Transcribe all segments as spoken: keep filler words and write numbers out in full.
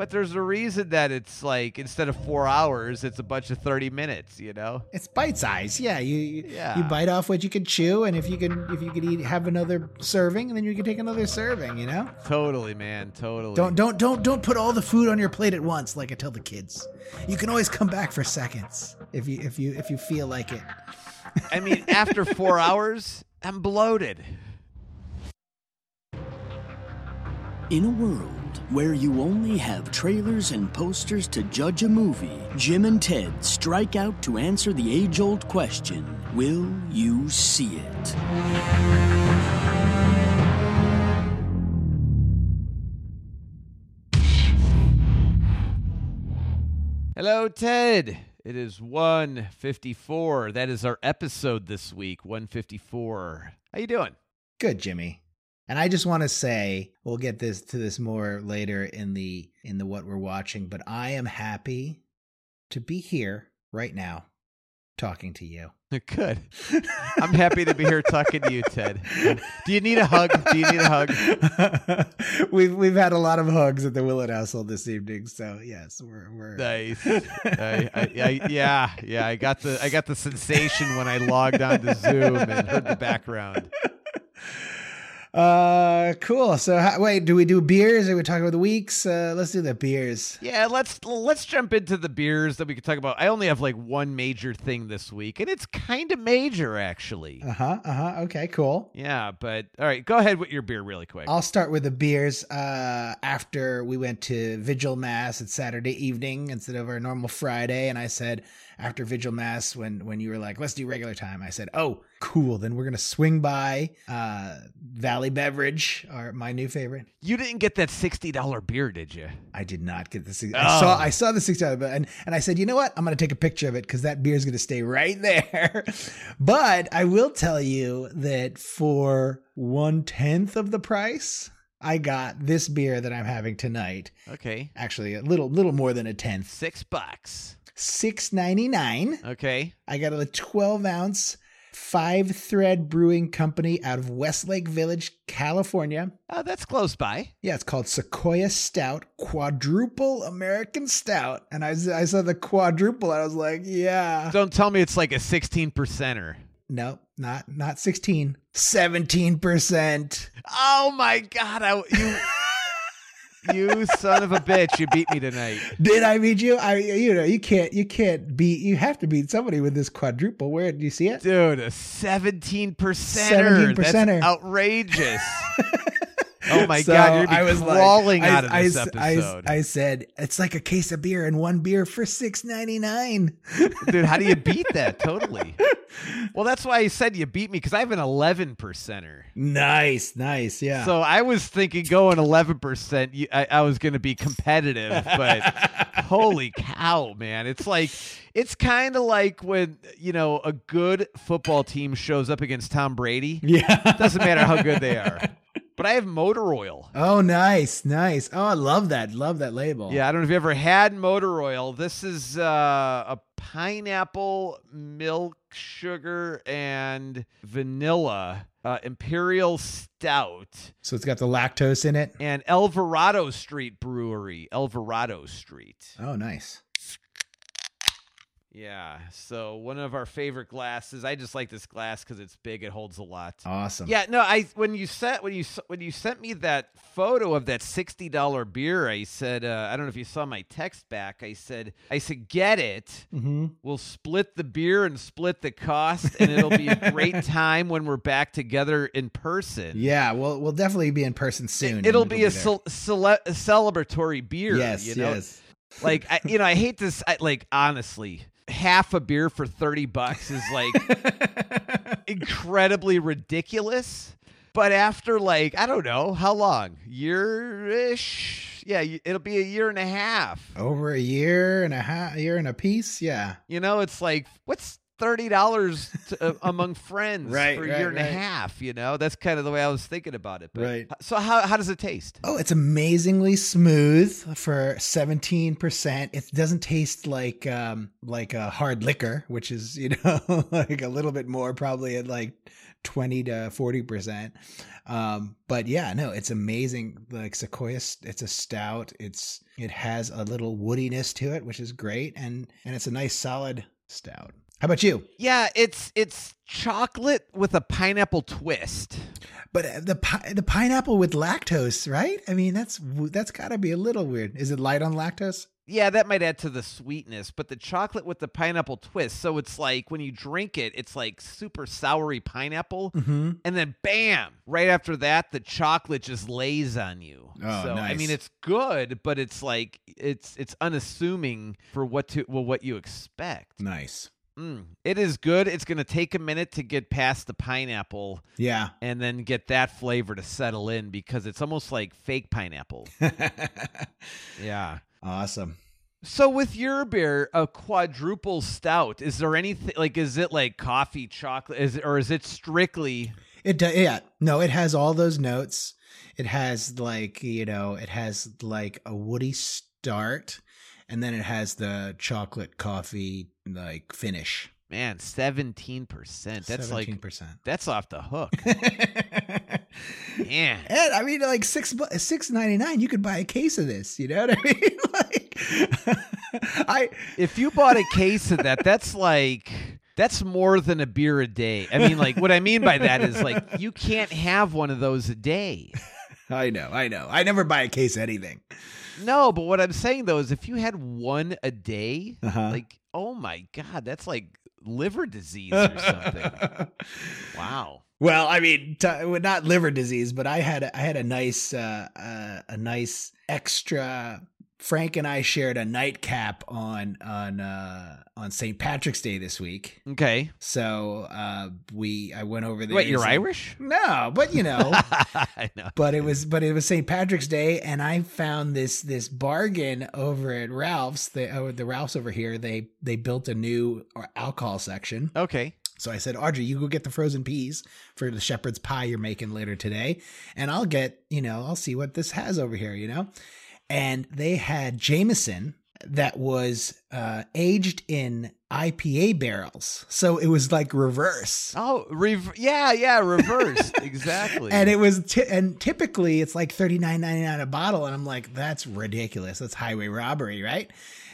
But there's a reason that it's like, instead of four hours, it's a bunch of thirty minutes, you know? It's bite size. Yeah. You, you, Yeah. you bite off what you can chew. And if you can, if you could eat, have another serving, and then you can take another serving, you know? Totally, man. Totally. Don't, don't, don't, don't put all the food on your plate at once. Like I tell the kids, you can always come back for seconds if you, if you, if you feel like it. I mean, after four hours, I'm bloated. In a world where you only have trailers and posters to judge a movie, Jim and Ted strike out to answer the age-old question, will you see it? Hello, Ted. It is one fifty-four. That is our episode this week, one fifty-four. How you doing? Good, Jimmy. And I just want to say, we'll get this to this more later in the in the what we're watching, but I am happy to be here right now talking to you. Good. I'm happy to be here talking to you, Ted. Do you need a hug? Do you need a hug? we've we've had a lot of hugs at the Willett household this evening, so yes, we're we're nice. I, I, I, yeah, yeah. I got the I got the sensation when I logged on to Zoom and heard the background. Uh, cool. So, how, wait, do we do beers? Or we talk about the weeks? Uh, let's do the beers. Yeah, let's let's jump into the beers that we could talk about. I only have like one major thing this week, and it's kind of major, actually. Uh huh. Uh huh. Okay. Cool. Yeah, but all right, go ahead with your beer really quick. I'll start with the beers. Uh, after we went to Vigil Mass at Saturday evening instead of our normal Friday, and I said after Vigil Mass, when when you were like, let's do regular time, I said, oh, cool. Then we're gonna swing by uh, Valley Beverage, our my new favorite. You didn't get that sixty dollar beer, did you? I did not get the sixty. Oh. I saw I saw the sixty dollar bill, and and I said, you know what? I'm gonna take a picture of it because that beer is gonna stay right there. But I will tell you that for one tenth of the price, I got this beer that I'm having tonight. Okay. Actually, a little little more than a tenth. Six bucks. six ninety-nine. Okay. I got a twelve ounce Five Thread Brewing Company out of Westlake Village, California. Oh, that's close by. Yeah, it's called Sequoia Stout, Quadruple American Stout. And I, I saw the quadruple, and I was like, yeah. Don't tell me it's like a sixteen percenter. No, not not sixteen, seventeen percent. Oh my God. I, you... You son of a bitch! You beat me tonight. Did I beat you? I, you know, you can't, you can't beat. You have to beat somebody with this quadruple. Where do you see it, dude? A seventeen percenter. Seventeen percenter. That's outrageous. Oh my so God! You're gonna be I was crawling like, out I, of this I, episode. I, I said it's like a case of beer and one beer for six ninety-nine. Dude, how do you beat that? Totally. Well, that's why I said you beat me, because I have an eleven percenter. Nice, nice, yeah. So I was thinking going eleven percent, I, I was going to be competitive, but holy cow, man. It's like, it's kind of like when, you know, a good football team shows up against Tom Brady. Yeah. It doesn't matter how good they are. But I have motor oil. Oh, nice, nice. Oh, I love that. Love that label. Yeah, I don't know if you ever had motor oil. This is uh, a pineapple, milk, sugar, and vanilla uh, imperial stout. So it's got the lactose in it. And Alvarado Street Brewery. Alvarado Street. Oh, nice. Yeah, so one of our favorite glasses. I just like this glass because it's big. It holds a lot. Awesome. Yeah, no, I when you sent when you when you sent me that photo of that sixty dollar beer, I said uh, I don't know if you saw my text back. I said I said get it. Mm-hmm. We'll split the beer and split the cost, and it'll be a great time when we're back together in person. Yeah, we'll we'll definitely be in person soon. It, it'll be be a, cel- cele- a celebratory beer. Yes, you know? yes. Like I, you know, I hate this. I, like honestly. Half a beer for thirty bucks is like incredibly ridiculous. But after like, I don't know, how long? Year-ish? Yeah, it'll be a year and a half. Over a year and a half, a year and a piece? Yeah. You know, it's like, what's thirty dollars to, uh, among friends right, for a right, year and right. a half, you know? That's kind of the way I was thinking about it. But, right. So how how does it taste? Oh, it's amazingly smooth for seventeen percent. It doesn't taste like um like a hard liquor, which is, you know, like a little bit more probably at like twenty to forty percent. Um, but yeah, no, it's amazing. Like Sequoia, it's a stout. It's, it has a little woodiness to it, which is great. And, and it's a nice solid stout. How about you? Yeah, it's it's chocolate with a pineapple twist. But the pi- the pineapple with lactose, right? I mean, that's that's got to be a little weird. Is it light on lactose? Yeah, that might add to the sweetness, but the chocolate with the pineapple twist. So it's like when you drink it, it's like super soury pineapple. Mm-hmm. And then bam, right after that, the chocolate just lays on you. Oh, so, nice. I mean, it's good, but it's like, it's it's unassuming for what to well, what you expect. Nice. Mm, it is good. It's going to take a minute to get past the pineapple. Yeah. And then get that flavor to settle in because it's almost like fake pineapple. Yeah. Awesome. So with your beer, a quadruple stout, is there anything like, is it like coffee, chocolate, is it, or is it strictly? It does. Yeah. No, it has all those notes. It has like, you know, it has like a woody start, and then it has the chocolate coffee like finish. Man, seventeen percent. That's seventeen percent. Like, that's off the hook. Man. And I mean, like six six ninety nine, you could buy a case of this. You know what I mean? Like, I if you bought a case of that, that's like that's more than a beer a day. I mean, like what I mean by that is like you can't have one of those a day. I know, I know. I never buy a case of anything. No, but what I'm saying though is if you had one a day, uh-huh. like oh my god, that's like liver disease or something. Wow. Well, I mean, t- not liver disease, but I had a, I had a nice uh, uh, a nice extra. Frank and I shared a nightcap on on uh, on Saint Patrick's Day this week. Okay. So uh, we I went over there. Wait, you're Irish? No, but you know, I know. But it was but it was Saint Patrick's Day, and I found this this bargain over at Ralph's. The oh, the Ralph's over here. They they built a new alcohol section. Okay. So I said, Audrey, you go get the frozen peas for the shepherd's pie you're making later today, and I'll get you know I'll see what this has over here, you know. And they had Jameson that was uh, aged in I P A barrels. So it was like reverse. Oh, rev- yeah, yeah, reverse. Exactly. And it was, t- and typically it's like thirty-nine ninety-nine a bottle. And I'm like, that's ridiculous. That's highway robbery, right?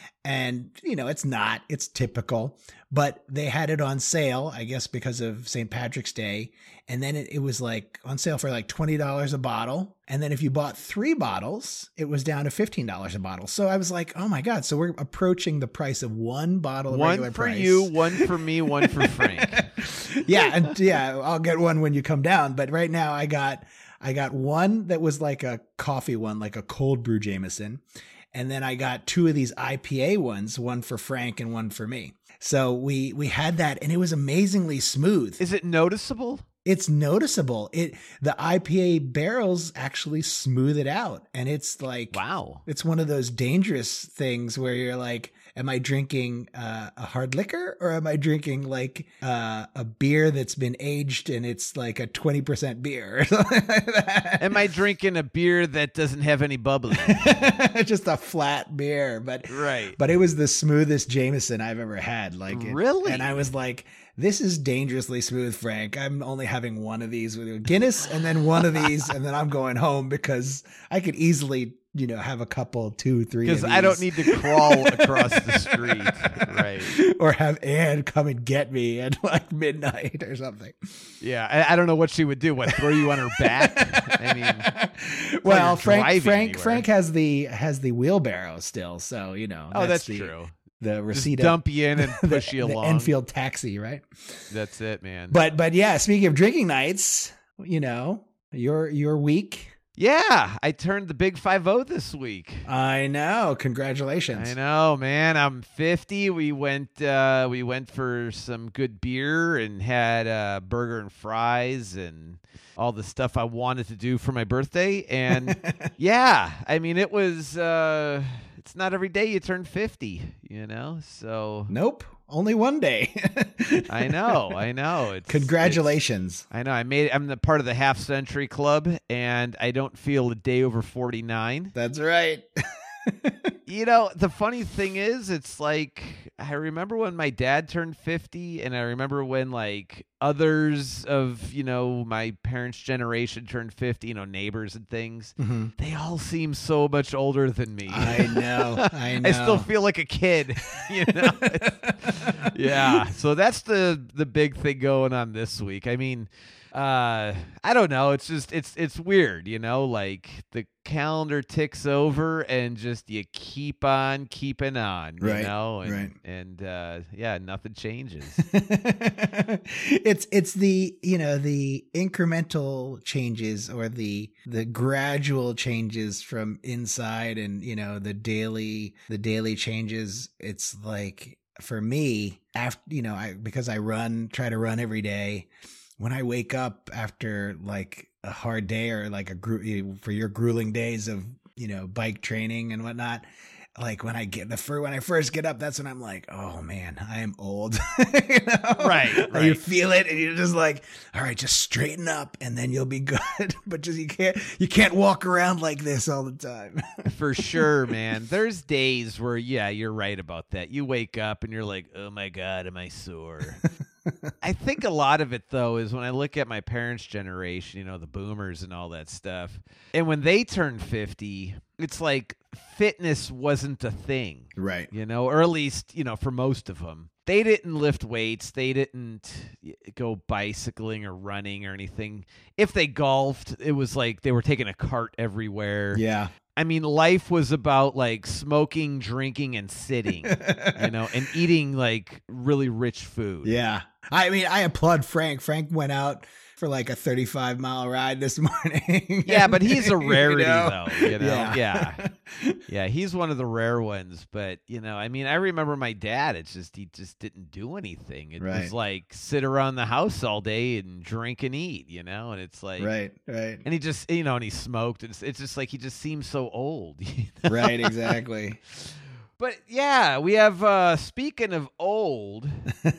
And, you know, it's not, it's typical, but they had it on sale, I guess, because of Saint Patrick's Day. And then it, it was like on sale for like twenty dollars a bottle. And then if you bought three bottles, it was down to fifteen dollars a bottle. So I was like, oh my God. So we're approaching the price of one bottle of one regular for price. you, one for me, one for Frank. yeah. And yeah, I'll get one when you come down. But right now I got, I got one that was like a coffee one, like a cold brew Jameson. And then I got two of these I P A ones, one for Frank and one for me. So we we had that, and it was amazingly smooth. Is it noticeable? It's noticeable. It the I P A barrels actually smooth it out, and it's like wow. It's one of those dangerous things where you're like, am I drinking uh, a hard liquor, or am I drinking like uh, a beer that's been aged and it's like a twenty percent beer or something like that? Am I drinking a beer that doesn't have any bubbly? Just a flat beer, but right. But it was the smoothest Jameson I've ever had. Like it, really, and I was like, this is dangerously smooth, Frank. I'm only having one of these with Guinness, and then one of these, and then I'm going home because I could easily, you know, have a couple, two, three. Because I don't need to crawl across the street, right? Or have Anne come and get me at like midnight or something. Yeah, I, I don't know what she would do. What, throw you on her back? I mean, well, Frank, Frank, anywhere. Frank has the has the wheelbarrow still, so you know. Oh, that's, that's the, true. The receipt, just dump you in and push the, you the along. Enfield taxi, right? That's it, man. But but yeah, speaking of drinking nights, you know, your your week. Yeah, I turned the big five zero this week. I know. Congratulations. I know, man. I'm fifty. We went uh, we went for some good beer and had uh, burger and fries and all the stuff I wanted to do for my birthday. And yeah, I mean, it was. Uh, it's not every day you turn fifty, you know. So nope, only one day. I know, I know. It's, Congratulations. It's, I know. I made. I'm the part of the half century club, and I don't feel a day over forty-nine. That's right. You know, the funny thing is, it's like I remember when my dad turned fifty, and I remember when like others of, you know, my parents' generation turned fifty, you know, neighbors and things. Mm-hmm. They all seem so much older than me. I know. I know. I still feel like a kid, you know. Yeah. So that's the the big thing going on this week. I mean, uh I don't know, it's just it's it's weird, you know, like the calendar ticks over and just you keep on keeping on, you right, know, and right. and uh yeah, nothing changes. it's it's the, you know, the incremental changes or the the gradual changes from inside, and, you know, the daily the daily changes. It's like, for me, after, you know, I because I run try to run every day. When I wake up after like a hard day, or like a gru- for your grueling days of, you know, bike training and whatnot, like when I get the fir- when I first get up, that's when I'm like, oh man, I am old. You know? Right, right. You feel it, and you're just like, all right, just straighten up, and then you'll be good. But just you can't you can't walk around like this all the time. For sure, man. There's days where, yeah, you're right about that. You wake up and you're like, oh my God, am I sore? I think a lot of it, though, is when I look at my parents' generation, you know, the boomers and all that stuff. And when they turned fifty, it's like fitness wasn't a thing. Right. You know, or at least, you know, for most of them. They didn't lift weights. They didn't go bicycling or running or anything. If they golfed, it was like they were taking a cart everywhere. Yeah. I mean, life was about like smoking, drinking, and sitting, you know, and eating like really rich food. Yeah. I mean, I applaud Frank. Frank went out for like a thirty-five mile ride this morning. Yeah, but he's a rarity, you know? though. You know, Yeah. yeah, yeah, he's one of the rare ones. But you know, I mean, I remember my dad. It's just he just didn't do anything. It Right. was like sit around the house all day and drink and eat. You know, and it's like Right, right. And he just, you know, and he smoked. It's it's just like he just seems so old. You know? Right, exactly. But yeah, we have, uh, speaking of old,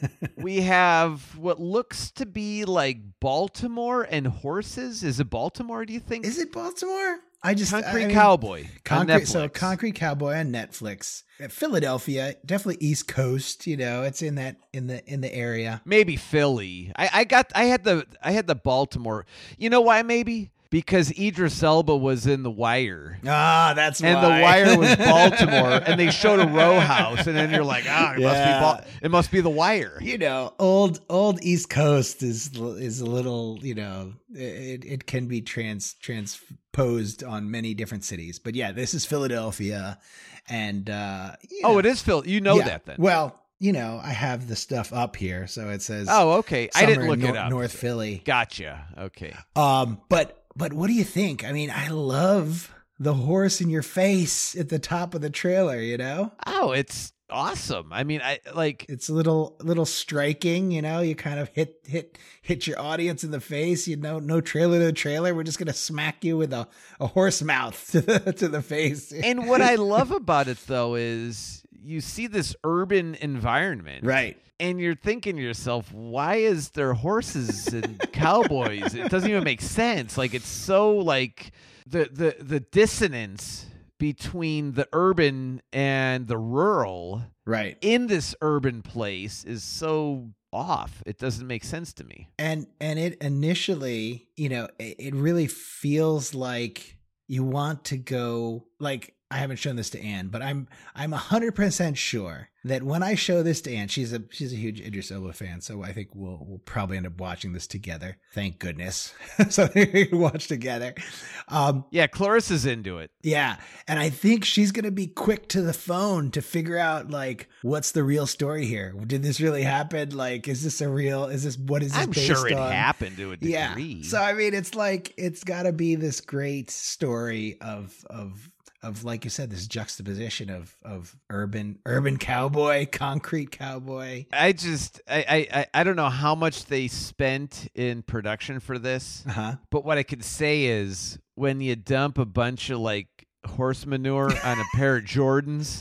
we have what looks to be like Baltimore and horses. Is it Baltimore, do you think? Is it Baltimore? I just Concrete I mean, Cowboy. on Concrete, so Netflix. Concrete Cowboy on Netflix. Uh, Philadelphia, definitely East Coast. You know, it's in that in the in the area. Maybe Philly. I, I got I had the I had the Baltimore. You know why maybe? Because Idris Elba was in The Wire. Ah, that's And why. The Wire was Baltimore, and they showed a row house, and then you're like, ah, it must Yeah. be Bal- it must be The Wire. You know, old old East Coast is is a little, you know, it it can be trans transposed on many different cities. But yeah, this is Philadelphia, and uh, you Oh, know, it is Phil. You know yeah. that then. Well, you know, I have the stuff up here, so it says. Oh, okay. I didn't Summer look in it Nor- up. North Philly. Gotcha. Okay. Um, but but what do you think? I mean, I love the horse in your face at the top of the trailer. You know, Oh, it's awesome. I mean, I like. it's a little little striking. You know, you kind of hit hit hit your audience in the face. You know, no trailer to trailer. We're just gonna smack you with a, a horse mouth to the, to the face. And what I love about it though is you see this urban environment, Right. And you're thinking to yourself, why is there horses and cowboys? It doesn't even make sense. Like it's so like the the the dissonance between the urban and the rural Right. in this urban place is so off. It doesn't make sense to me. And and it initially, you know, it, it really feels like you want to go. Like, I haven't shown this to Anne, but I'm I'm a hundred percent sure that when I show this to Anne, she's a she's a huge Idris Elba fan, so I think we'll we'll probably end up watching this together. Thank goodness, so we can watch together. Um, Yeah, Clarissa's into it. yeah, and I think she's gonna be quick to the phone to figure out like what's the real story here. Did this really happen? Like, is this a real? Is this what is this I'm based sure it on? happened to a degree. Yeah. So I mean, it's like it's got to be this great story of of of like you said, this juxtaposition of of urban urban cowboy, concrete cowboy. I just I, I I don't know how much they spent in production for this, Uh huh. but what I can say is when you dump a bunch of like horse manure on a pair of Jordans,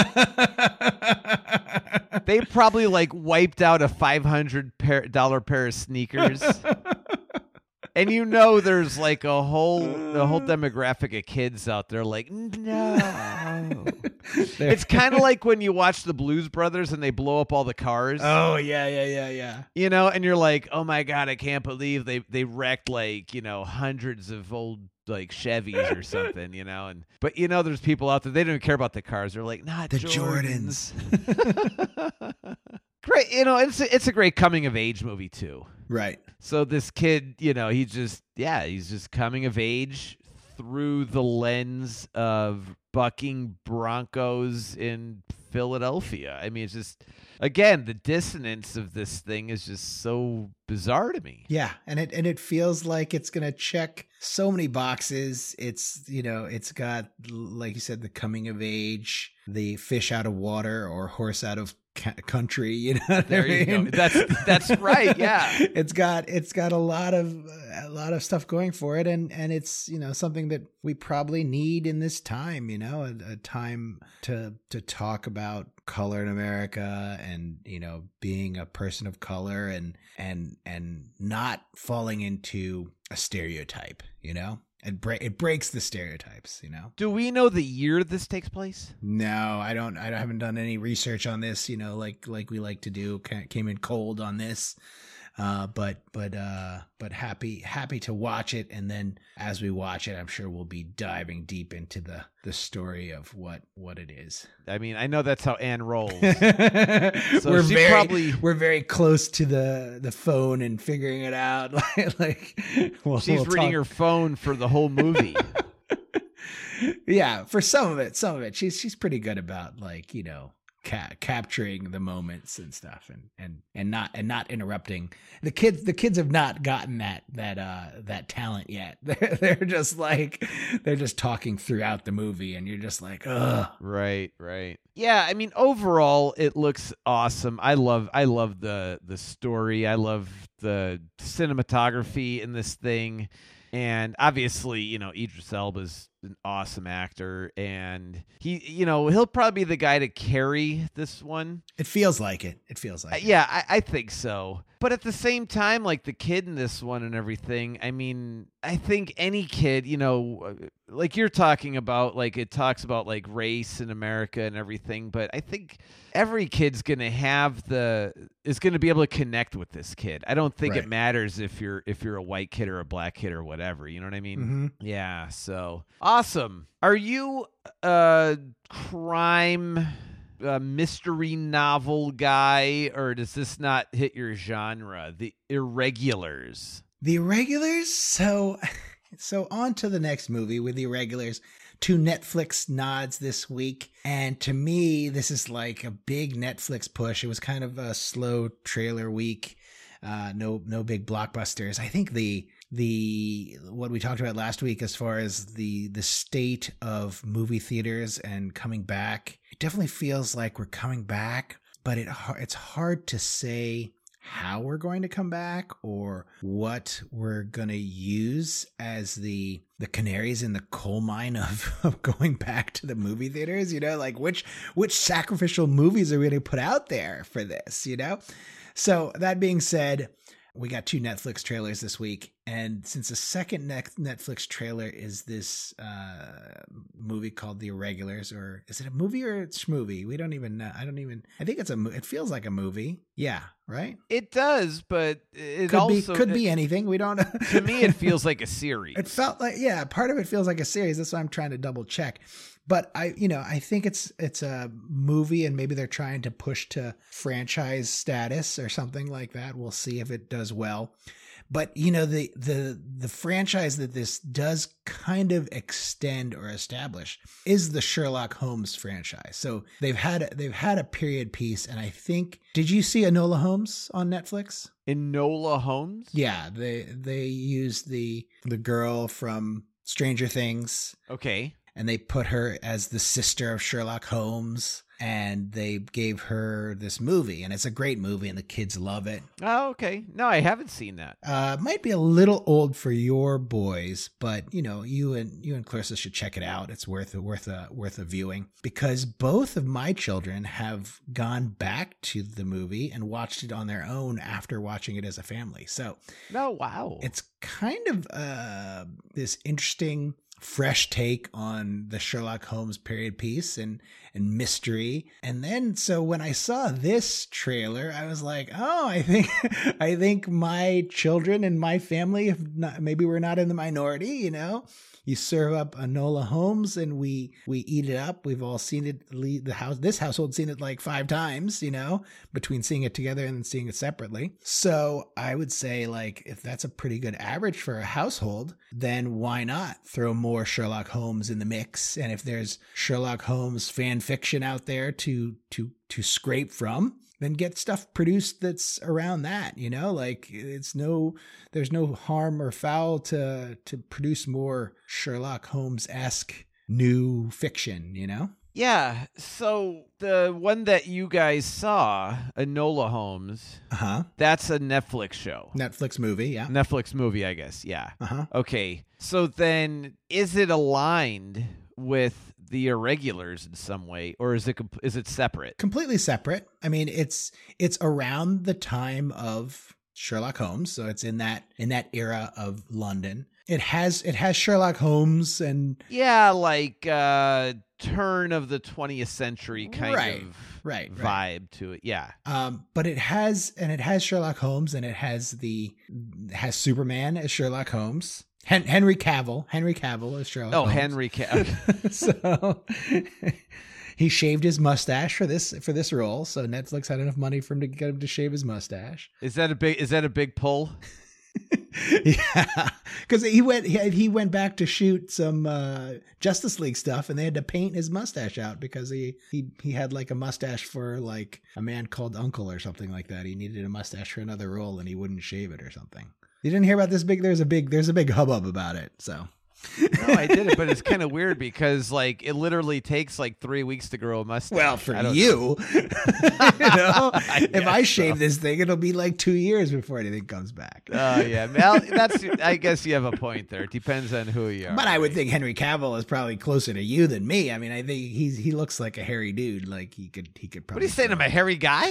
they probably like wiped out a five hundred dollar pair of sneakers. And you know there's like a whole a whole demographic of kids out there like, no. It's kind of like when you watch the Blues Brothers and they blow up all the cars. Oh, yeah, yeah, yeah, yeah. You know, and you're like, oh my God, I can't believe they, they wrecked like, you know, hundreds of old like Chevys or something, you know. And but you know there's people out there, they don't even care about the cars. They're like, not the Jordans. Jordans. Great, you know, it's a, it's a great coming of age movie too. Right. So this kid, you know, he just, yeah, he's just coming of age through the lens of bucking Broncos in Philadelphia. I mean, it's just, again, the dissonance of this thing is just so bizarre to me. Yeah, and it and it feels like it's gonna check so many boxes. It's, you know, it's got, like you said, the coming of age, the fish out of water or horse out of country, you know what there I mean? You go. That's that's right. Yeah, it's got it's got a lot of a lot of stuff going for it, and and it's, you know, something that we probably need in this time. You know, a, a time to to talk about color in America, and, you know, being a person of color, and and and not falling into a stereotype. You know. It, bre- it breaks the stereotypes, you know. Do we know the year this takes place? No, I don't. I haven't done any research on this. You know, like like we like to do. Came in cold on this, uh, but but uh, but happy happy to watch it. And then as we watch it, I'm sure we'll be diving deep into the the story of what what it is. I mean, I know that's how Anne rolls. So we're she very probably we're very close to the the phone and figuring it out. like, like we'll, she's we'll reading talk. her phone for the whole movie. Yeah, for some of it, some of it, she's she's pretty good about, like, you know, ca- capturing the moments and stuff, and, and, and not and not interrupting. The kids the kids have not gotten that that uh that talent yet. They're they're just like they're just talking throughout the movie, and you're just like, ugh. Right, right. Yeah, I mean, overall, it looks awesome. I love I love the the story. I love the cinematography in this thing. And obviously, you know, Idris Elba's an awesome actor, and he, you know, he'll probably be the guy to carry this one. It feels like it. It feels like uh, it. Yeah, I, I think so. But at the same time, like the kid in this one and everything, I mean, I think any kid, you know, like you're talking about, like it talks about like race in America and everything, but I think every kid's going to have the, is going to be able to connect with this kid. I don't think Right. it matters if you're, if you're a white kid or a black kid or whatever, you know what I mean? Mm-hmm. Yeah. So awesome. Are you a crime a mystery novel guy, or does this not hit your genre? The Irregulars. The Irregulars. So, so on to the next movie with The Irregulars. Two Netflix nods this week, and to me, this is like a big Netflix push. It was kind of a slow trailer week. Uh, no, no big blockbusters. I think the the what we talked about last week, as far as the the state of movie theaters and coming back, it definitely feels like we're coming back, but it it's hard to say how we're going to come back or what we're going to use as the the canaries in the coal mine of, of going back to the movie theaters. You know, like which which sacrificial movies are we going to put out there for this, you know? So that being said, we got two Netflix trailers this week. And since the second Netflix trailer is this uh, movie called The Irregulars, or is it a movie or it's schmovie? We don't even know. I don't even, I think it's a, it feels like a movie. Yeah. Right. It does, but it could also be, could it, be anything. We don't know. To me, it feels like a series. It felt like, yeah, part of it feels like a series. That's why I'm trying to double check. But I, you know, I think it's it's a movie, and maybe they're trying to push to franchise status or something like that. We'll see if it does well. But, you know, the the the franchise that this does kind of extend or establish is the Sherlock Holmes franchise. So they've had they've had a period piece, and I think, did you see Enola Holmes on Netflix? Enola Holmes? Yeah, they they used the the girl from Stranger Things. Okay. and they put her as the sister of Sherlock Holmes. And they gave her this movie, and it's a great movie, and the kids love it. Oh, okay. No, I haven't seen that. Uh, might be a little old for your boys, but you know, you and you and Clarissa should check it out. It's worth worth a worth a viewing, because both of my children have gone back to the movie and watched it on their own after watching it as a family. So, oh wow, it's kind of uh, this interesting, fresh take on the Sherlock Holmes period piece and and mystery. And then so when I saw this trailer, I was like, oh, I think I think my children and my family have not, maybe we're not in the minority, you know. You serve up Enola Holmes and we we eat it up. We've all seen it. The house, this household, seen it like five times, you know, between seeing it together and then seeing it separately. So I would say, like, if that's a pretty good average for a household, then why not throw more Sherlock Holmes in the mix? And if there's Sherlock Holmes fan fiction out there to to to scrape from, then get stuff produced that's around that, you know, like it's no, there's no harm or foul to, to produce more Sherlock Holmes-esque new fiction, you know? Yeah. So the one that you guys saw, Enola Holmes, uh-huh. that's a Netflix show. Netflix movie, yeah. Netflix movie, I guess. Yeah. Uh-huh. Okay. So then is it aligned with the Irregulars in some way, or is it comp- is it separate? Completely separate. I mean, it's it's around the time of Sherlock Holmes, so it's in that in that era of London. It has it has Sherlock Holmes and yeah, like uh, turn of the twentieth century kind right, of right, vibe right. to it. Yeah. Um, but it has and it has Sherlock Holmes, and it has the it has Superman as Sherlock Holmes. Hen- Henry Cavill. Henry Cavill is Sherlock Oh, Holmes. Henry Cavill. So he shaved his mustache for this for this role. So Netflix had enough money for him to get him to shave his mustache. Is that a big? Is that a big pull? Yeah, because he went he, he went back to shoot some uh, Justice League stuff, and they had to paint his mustache out because he he he had like a mustache for like A Man Called Uncle or something like that. He needed a mustache for another role, and he wouldn't shave it or something. You didn't hear about this big? There's a big there's a big hubbub about it. So. No, I didn't, but it's kind of weird because like it literally takes like three weeks to grow a mustache. Well, for you, you know, I if I shave so. this thing, it'll be like two years before anything comes back. Oh uh, yeah, well, that's. I guess you have a point there. It depends on who you are. But I would think Henry Cavill is probably closer to you than me. I mean, I think he's he looks like a hairy dude. Like he could he could probably. What are you saying? I'm a hairy guy.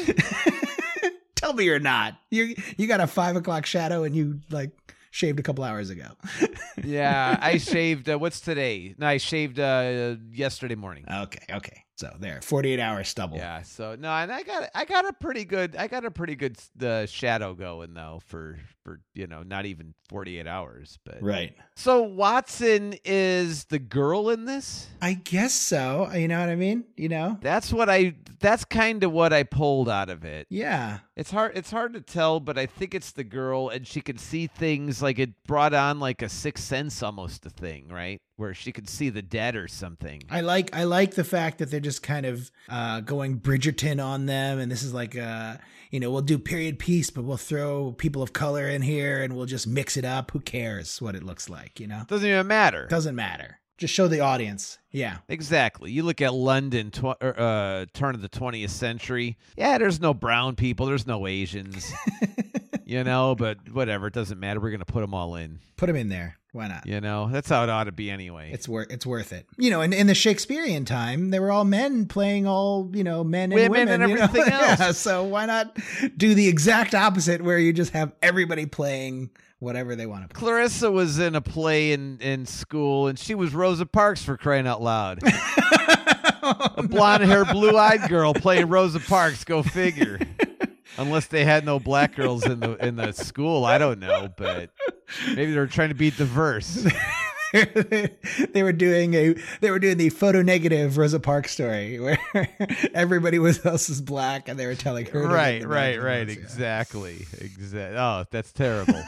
Tell me you're not. You you got a five o'clock shadow and you like. Shaved a couple hours ago. Yeah, I shaved. Uh, what's today? No, I shaved uh, yesterday morning. Okay, okay. So there, forty-eight hour stubble. Yeah. So no, and I got I got a pretty good I got a pretty good uh, shadow going though for for you know not even forty-eight hours, but right. So Watson is the girl in this? I guess so. You know what I mean? You know, that's what I. That's kind of what I pulled out of it. Yeah. It's hard. It's hard to tell, but I think it's the girl, and she can see things. Like it brought on like a Sixth Sense almost a thing, right? Where she could see the dead or something. I like. I like the fact that they're just kind of uh, going Bridgerton on them, and this is like a, you know, we'll do period piece, but we'll throw people of color in here, and we'll just mix it up. Who cares what it looks like? You know, doesn't even matter. Doesn't matter. Just show the audience. Yeah. Exactly. You look at London, tw- uh, turn of the twentieth century. Yeah, there's no brown people. There's no Asians. You know, but whatever. It doesn't matter. We're going to put them all in. Put them in there. Why not? You know, that's how it ought to be anyway. It's worth it's worth it. You know, in, in the Shakespearean time, they were all men playing all, you know, men and women, women. and everything you know? else. Yeah, so why not do the exact opposite where you just have everybody playing whatever they want to play. Clarissa was in a play in, in school, and she was Rosa Parks, for crying out loud. Oh, a blonde-haired, blue-eyed girl playing Rosa Parks. Go figure. Unless they had no black girls in the in the school, I don't know, but maybe they were trying to be diverse. They were doing a they were doing the photo negative Rosa Parks story where everybody was else is black and they were telling her right right right was, exactly yeah. exactly oh that's terrible.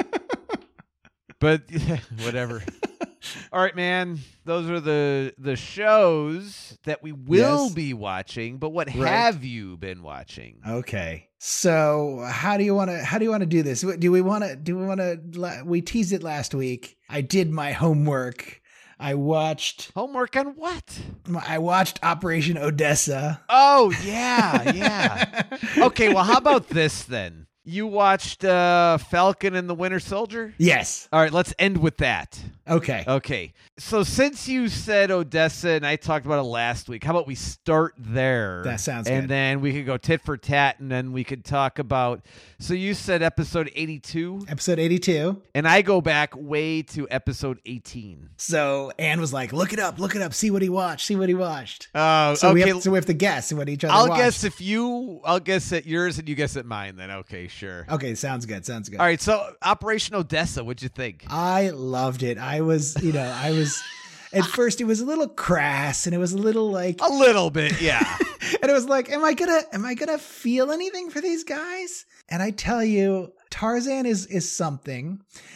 But yeah, whatever. All right, man. Those are the the shows that we will yes. be watching. But what right. have you been watching? Okay. So how do you want to how do you want to do this? Do we want to do we want to we teased it last week. I did my homework. I watched Homework on what? I watched Operation Odessa. Oh, yeah, yeah. Okay, well, how about this then? You watched uh, Falcon and the Winter Soldier? Yes. All right, let's end with that. Okay. Okay. So since you said Odessa and I talked about it last week, how about we start there? That sounds and good. And then we could go tit for tat, and then we could talk about, so you said episode eighty-two? Episode eighty-two. And I go back way to episode eighteen. So Anne was like, look it up, look it up, see what he watched, see what he watched. Oh, so, okay. we have, so we have to guess what each other I'll watched. guess if you, I'll guess at yours and you guess at mine then. Okay, sure. Okay, sounds good, sounds good. All right, so Operation Odessa, what'd you think? I loved it. I was, you know, I was, at first it was a little crass and it was a little like. A little bit, yeah. And it was like, am I gonna, am I gonna feel anything for these guys? And I tell you, Tarzan is, is something.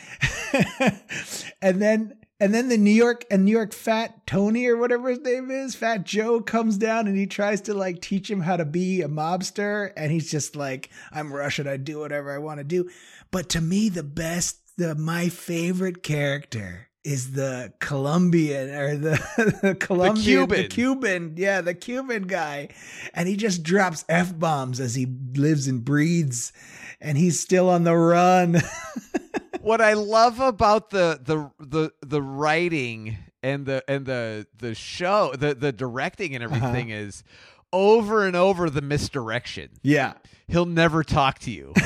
and then, and then the New York and New York Fat Tony or whatever his name is, Fat Joe comes down and he tries to like teach him how to be a mobster. And he's just like, I'm Russian. I do whatever I want to do. But to me, the best, the, my favorite character is the Colombian or the, the Colombian, the Cuban. the Cuban. Yeah. The Cuban guy. And he just drops F bombs as he lives and breathes and he's still on the run. What I love about the the the the writing and the and the the show, the the directing and everything uh-huh. is over and over the misdirection. Yeah. He'll never talk to you.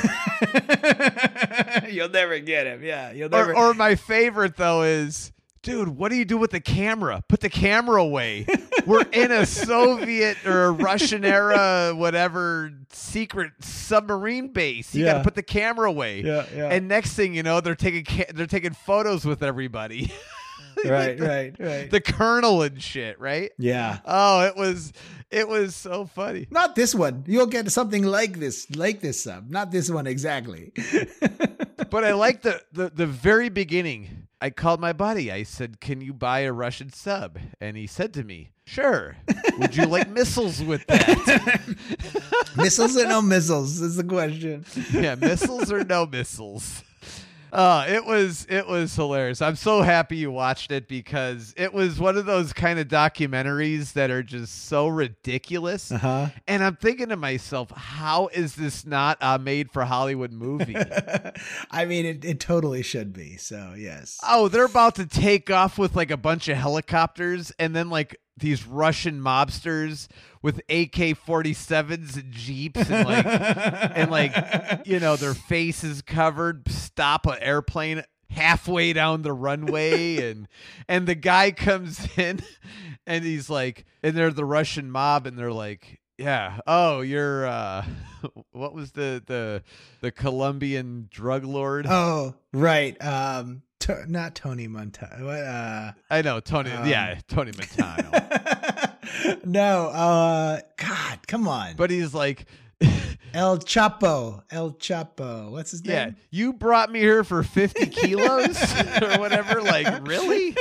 You'll never get him. Yeah. You'll never. Or, or my favorite though is, dude, what do you do with the camera? Put the camera away. We're in a Soviet or a Russian era, whatever, secret submarine base. You yeah. got to put the camera away. Yeah, yeah. And next thing you know, they're taking ca- they're taking photos with everybody. Right, the, right, right. The colonel and shit, right? Yeah. Oh, it was it was so funny. Not this one. You'll get something like this, like this sub. Not this one exactly. But I like the, the the very beginning. I called my buddy. I said, "Can you buy a Russian sub?" And he said to me, "Sure. Would you like missiles with that?" Missiles or no missiles is the question. Yeah, missiles or no missiles. Uh, it was it was hilarious. I'm so happy you watched it because it was one of those kind of documentaries that are just so ridiculous. Uh-huh. And I'm thinking to myself, how is this not a made for Hollywood movie? I mean, it, it totally should be. So, yes. Oh, they're about to take off with like a bunch of helicopters and then like these Russian mobsters with A K forty-sevens and Jeeps and like and like you know their faces covered stop an airplane halfway down the runway and and the guy comes in and he's like and they're the Russian mob and they're like, yeah, oh, you're uh what was the the the Colombian drug lord? Oh, right. Um to, not Tony Montana. What uh I know, Tony um, yeah, Tony Montano. No, uh, God, come on. But he's like, El Chapo, El Chapo. What's his name? Yeah, you brought me here for fifty kilos or whatever. Like, really?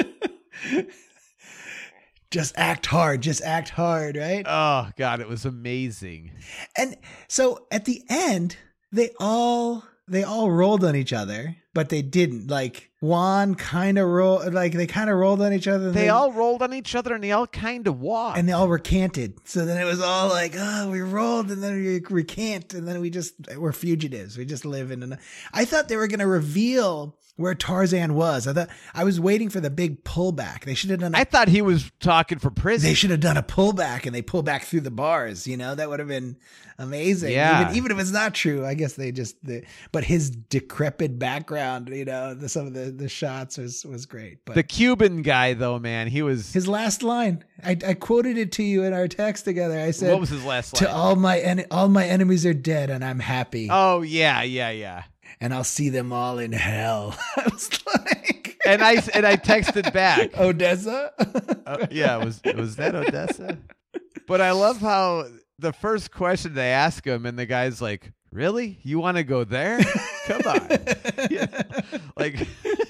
Just act hard. Just act hard, right? Oh, God, it was amazing. And so at the end, they all they all rolled on each other, but they didn't. Like Juan kind of rolled, like they kind of rolled on each other. They, they all rolled on each other and they all kind of walked. And they all recanted. So then it was all like, oh, we rolled and then we recant. And then we just, we're fugitives. We just live in an. I thought they were going to reveal where Tarzan was. I thought I was waiting for the big pullback. They should have done. A, I thought he was talking for prison. They should have done a pullback and they pull back through the bars. You know, that would have been amazing. Yeah. Even, even if it's not true, I guess they just. They, but his decrepit background, you know, the, some of the, the shots was was great. But the Cuban guy, though, man, he was his last line. I, I quoted it to you in our text together. I said, "What was his last line?" To all my en- all my enemies are dead, and I'm happy. Oh yeah, yeah, yeah. And I'll see them all in hell. I was like, and I and I texted back, Odessa. uh, yeah, was was that Odessa? But I love how the first question they ask him, and the guy's like, Really? You want to go there? Come on. Yeah. Like,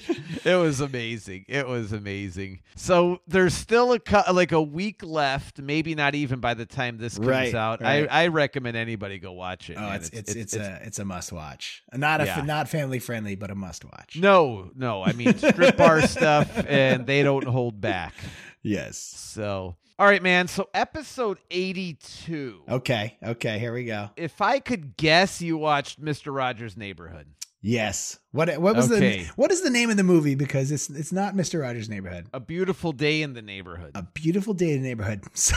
it was amazing. It was amazing. So there's still a cu- like a week left, maybe not even by the time this comes Right, out. right. I, I recommend anybody go watch it. Oh, man. it's it's it's, a it's a must watch. Not a Yeah. not family friendly, but a must watch. No, no. I mean, strip bar stuff, and they don't hold back. Yes. So, all right, man. So episode eighty-two. Okay. Okay. Here we go. If I could guess, you watched Mister Rogers' Neighborhood. Yes. What what was Okay. the what is the name of the movie? Because it's it's not Mister Rogers' Neighborhood. A Beautiful Day in the Neighborhood. A Beautiful Day in the Neighborhood. So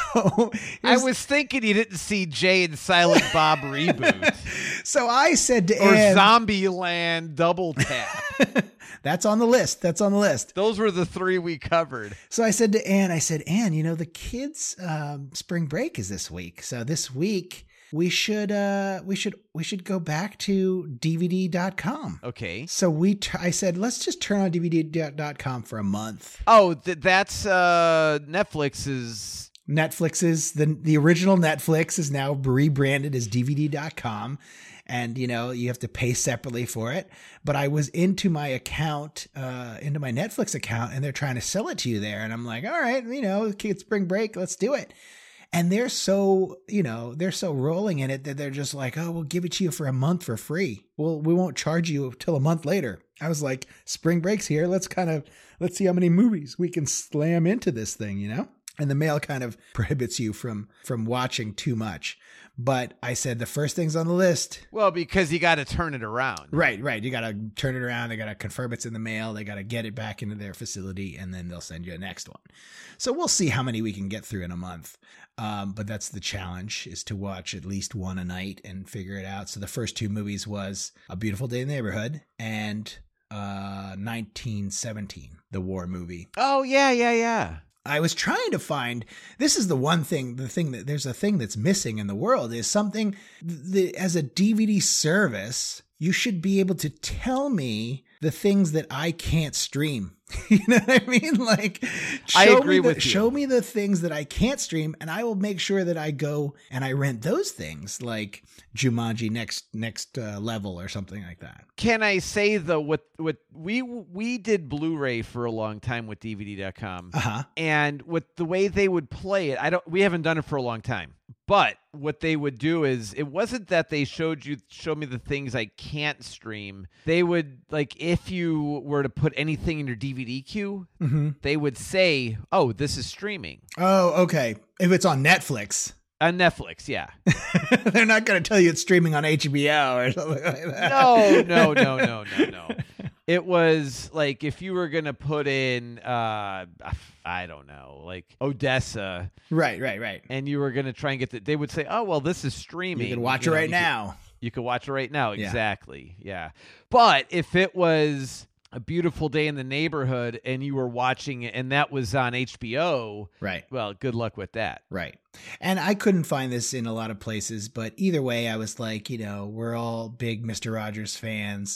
I here's- was thinking you didn't see Jay and Silent Bob reboot so I said to or Ann, Zombieland Double Tap. that's on the list. That's on the list. Those were the three we covered. So I said to Ann, I said, Ann, you know, the kids' um, spring break is this week. So this week we should uh, we should we should go back to D V D dot com. Okay. So we, t- I said, let's just turn on D V D dot com for a month. Oh, th- that's uh, Netflix's. Netflix's the the original Netflix is now rebranded as D V D dot com, and you know you have to pay separately for it. But I was into my account, uh, into my Netflix account, and they're trying to sell it to you there, and I'm like, all right, you know, kids spring break, let's do it. And they're so, you know, they're so rolling in it that they're just like, oh, we'll give it to you for a month for free. Well, we won't charge you till a month later. I was like, spring break's here. Let's kind of, let's see how many movies we can slam into this thing, you know? And the mail kind of prohibits you from, from watching too much. But I said the first thing's on the list. Well, because you got to turn it around. Right, right. You got to turn it around. They got to confirm it's in the mail. They got to get it back into their facility, and then they'll send you a next one. So we'll see how many we can get through in a month. Um, but that's the challenge, is to watch at least one a night and figure it out. So the first two movies was A Beautiful Day in the Neighborhood and uh, nineteen seventeen, the war movie. Oh, yeah, yeah, yeah. I was trying to find, this is the one thing, the thing that there's a thing that's missing in the world is something that as a D V D service, you should be able to tell me the things that I can't stream. You know what I mean? Like, show I agree me the, with you. Show me the things that I can't stream, and I will make sure that I go and I rent those things, like Jumanji Next Next uh, Level or something like that. Can I say though, what what we we did Blu-ray for a long time with D V D dot com, Uh huh. and with the way they would play it, I don't. We haven't done it for a long time, but what they would do is, it wasn't that they showed you show me the things I can't stream. They would, like, if you were to put anything in your D V D queue, Mm-hmm. they would say, "Oh, this is streaming Oh, okay. If it's on Netflix. on Netflix." Yeah. They're not going to tell you it's streaming on H B O or something like that. No, no, no, no, no, no. It was like if you were gonna put in, uh, I don't know, like Odessa, Right, right, right. and you were gonna try and get the, they would say, "Oh, well, this is streaming. You can watch You it know, right you could- now. you can watch it right now." Yeah. Exactly. Yeah. But if it was A Beautiful Day in the Neighborhood and you were watching it and that was on H B O, Right, well, good luck with that. right. And I couldn't find this in a lot of places, but either way, I was like, you know, we're all big Mister Rogers fans.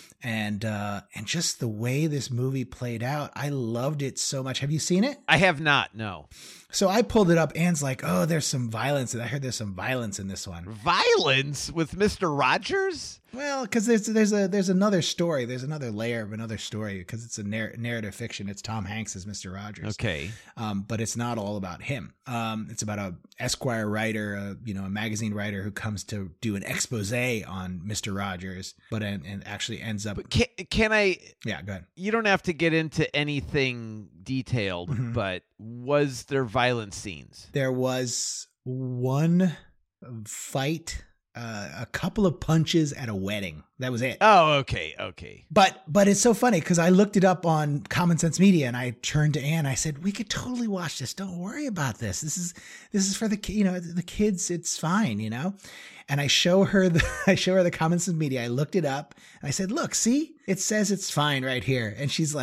And uh, and just the way this movie played out, I loved it so much. Have you seen it? I have not. No. So I pulled it up. Anne's like, oh, there's some violence. And I heard there's some violence in this one. Violence with Mister Rogers? Well, because there's there's a there's another story. There's another layer of another story because it's a narr- narrative fiction. It's Tom Hanks as Mister Rogers. Okay. Um, but it's not all about him. Um, it's about a Esquire writer, a, you know, a magazine writer who comes to do an expose on Mister Rogers, but and, and actually ends up. But can, can I? Yeah, go ahead. You don't have to get into anything detailed, Mhm. but was there violent scenes? There was one fight, uh, a couple of punches at a wedding. That was it. Oh, okay, okay. But but it's so funny because I looked it up on Common Sense Media and I turned to Ann. I said, "We could totally watch this. Don't worry about this. This is this is for the ki- you know the kids. It's fine, you know." And I show her the I show her the Common Sense Media. I looked it up and I said, "Look, see, it says it's fine right here." And she's like,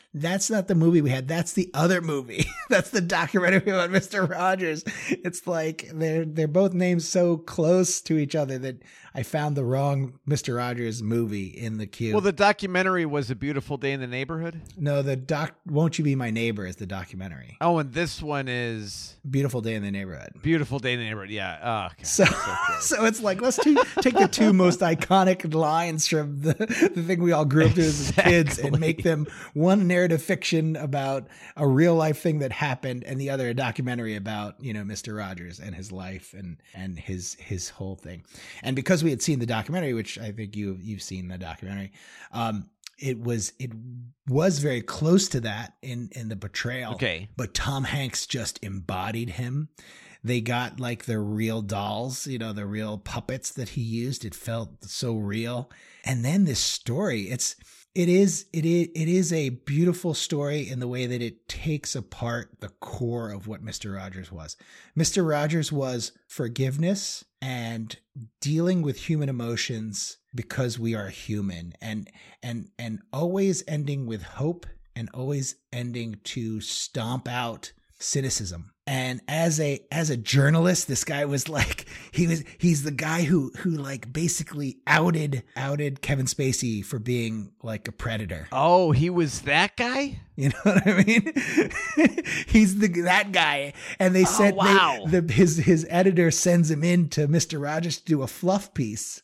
that's not the movie we had. That's the other movie. That's the documentary about Mister Rogers. It's like they're they're both names so close to each other that I found the wrong Mister Rogers movie in the queue. Well, the documentary was A Beautiful Day in the Neighborhood. No, the doc Won't You Be My Neighbor is the documentary. Oh, and this one is Beautiful Day in the Neighborhood. Beautiful Day in the Neighborhood. Yeah. Oh, God, so so, so it's like, let's two, take the two most iconic lines from the, the thing we all grew up to as Exactly. kids and make them one narrative fiction about a real life thing that happened and the other a documentary about, you know, Mister Rogers and his life and and his his whole thing. And because we had seen the documentary, which I think you you've seen the documentary, um, it was it was very close to that in in the portrayal. Okay. But Tom Hanks just embodied him. They got like the real dolls, you know, the real puppets that he used. It felt so real. And then this story, it's it is it is it is a beautiful story in the way that it takes apart the core of what Mister Rogers was. Mister Rogers was forgiveness and dealing with human emotions because we are human, and and and always ending with hope and always ending to stomp out cynicism. And as a as a journalist, this guy was like he was he's the guy who who like basically outed outed Kevin Spacey for being like a predator. Oh, he was that guy? You know what I mean? He's the that guy, and they said oh, wow. they, the, his his editor sends him in to Mister Rogers to do a fluff piece.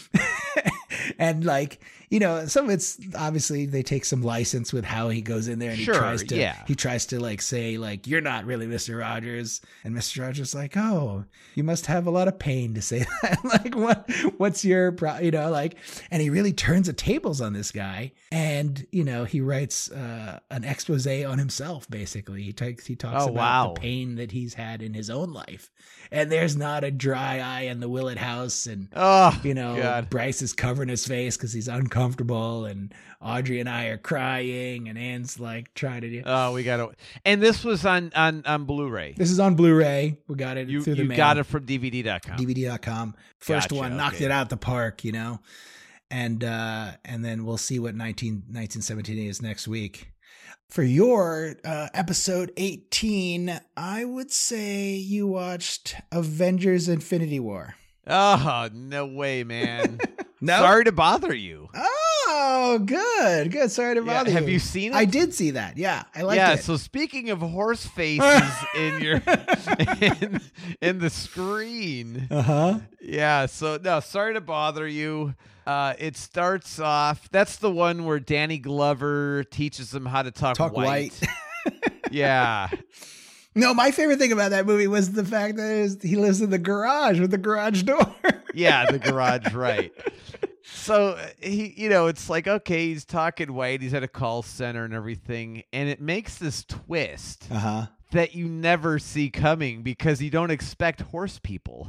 And like, you know, some of it's obviously they take some license with how he goes in there and Sure, he tries to yeah. he tries to like say like, you're not really Mister Rogers, and Mister Rogers like, oh, you must have a lot of pain to say that. Like, what what's your pro you know, like, and he really turns the tables on this guy, and you know, he writes uh, an expose on himself. Basically, he takes he talks Oh, about wow. the pain that he's had in his own life, and there's not a dry eye in the Willett house, and Oh, you know, God. Bryce is covering his face because he's uncomfortable, and Audrey and I are crying, and Anne's like trying to do. Oh, we got to. And this was on on on Blu-ray. This is on Blu-ray. We got it You through the you mail. got it from D V D dot com. D V D dot com. First Gotcha, one knocked okay. it out the park, you know, and uh, and then we'll see what nineteen, nineteen seventeen is next week. For your uh, episode eighteen, I would say you watched Avengers: Infinity War. Oh, no way, man. No? Sorry to bother you. Oh, good, good. Sorry to Yeah, bother you. have you seen it? I did see that. Yeah, I liked yeah, it. so speaking of horse faces in your in, in the screen. Uh huh. Yeah, so no, sorry to bother you. Uh, it starts off. That's the one where Danny Glover teaches him how to talk, Talk white. white. Yeah. No, my favorite thing about that movie was the fact that it was, he lives in the garage with the garage door. Yeah, the garage, right. So uh, he, you know, it's like, okay, he's talking white. He's at a call center and everything. And it makes this twist Uh huh. that you never see coming because you don't expect horse people.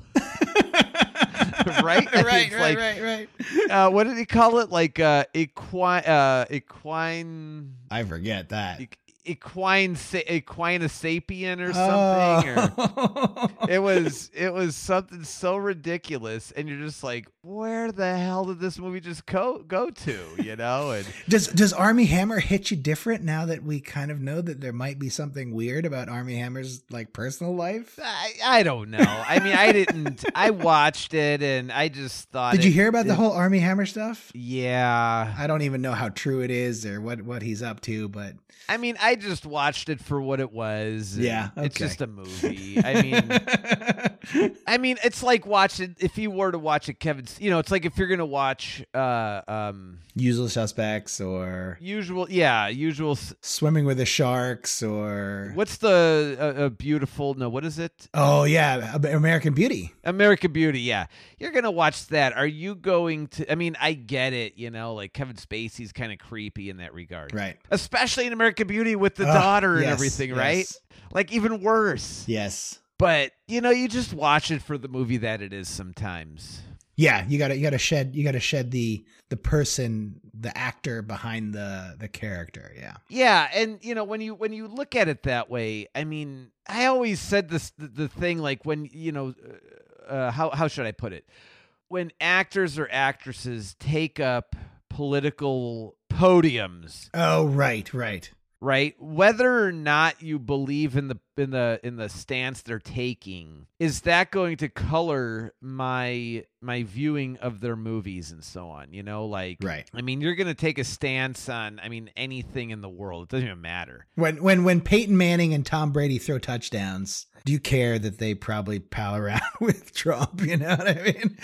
Right? right, It's right, like, right, right. Uh, what did he call it? Like uh, equine, uh, equine, I forget that. e- equine, sa- equinosapien or something. Or Oh. it was, it was something so ridiculous, and you're just like, where the hell did this movie just go go to? You know? And Does Does Armie Hammer hit you different now that we kind of know that there might be something weird about Armie Hammer's like personal life? I, I don't know. I mean, I didn't. I watched it, and I just thought. Did you it- hear about the it- whole Armie Hammer stuff? Yeah. I don't even know how true it is or what what he's up to, but I mean, I just watched it for what it was. and Yeah, It's okay. just a movie. I mean, I mean, it's like watching, if you were to watch a Kevin, you know, it's like if you're going to watch, uh, um, Usual Suspects or usual, yeah, usual. s- Swimming with the Sharks or What's the, uh, uh, beautiful, no, what is it? oh yeah, American Beauty. American Beauty. Yeah. You're going to watch that. Are you going to, I mean, I get it, you know, like Kevin Spacey's kind of creepy in that regard. Right. Especially in American Beauty with the Ugh, daughter and yes, everything, yes. right? Like even worse. Yes. But, you know, you just watch it for the movie that it is sometimes. Yeah, you gotta you gotta shed you gotta shed the the person, the actor behind the the character. Yeah. Yeah, and you know, when you when you look at it that way, I mean, I always said this the, the thing like when, you know, uh, how how should I put it? When actors or actresses take up political podiums, Oh right, right. right? Whether or not you believe in the in the in the stance they're taking, is that going to color my my viewing of their movies and so on? You know, like, Right. I mean, you're going to take a stance on, I mean, anything in the world. It doesn't even matter. When when when Peyton Manning and Tom Brady throw touchdowns, do you care that they probably pal around with Trump? You know what I mean?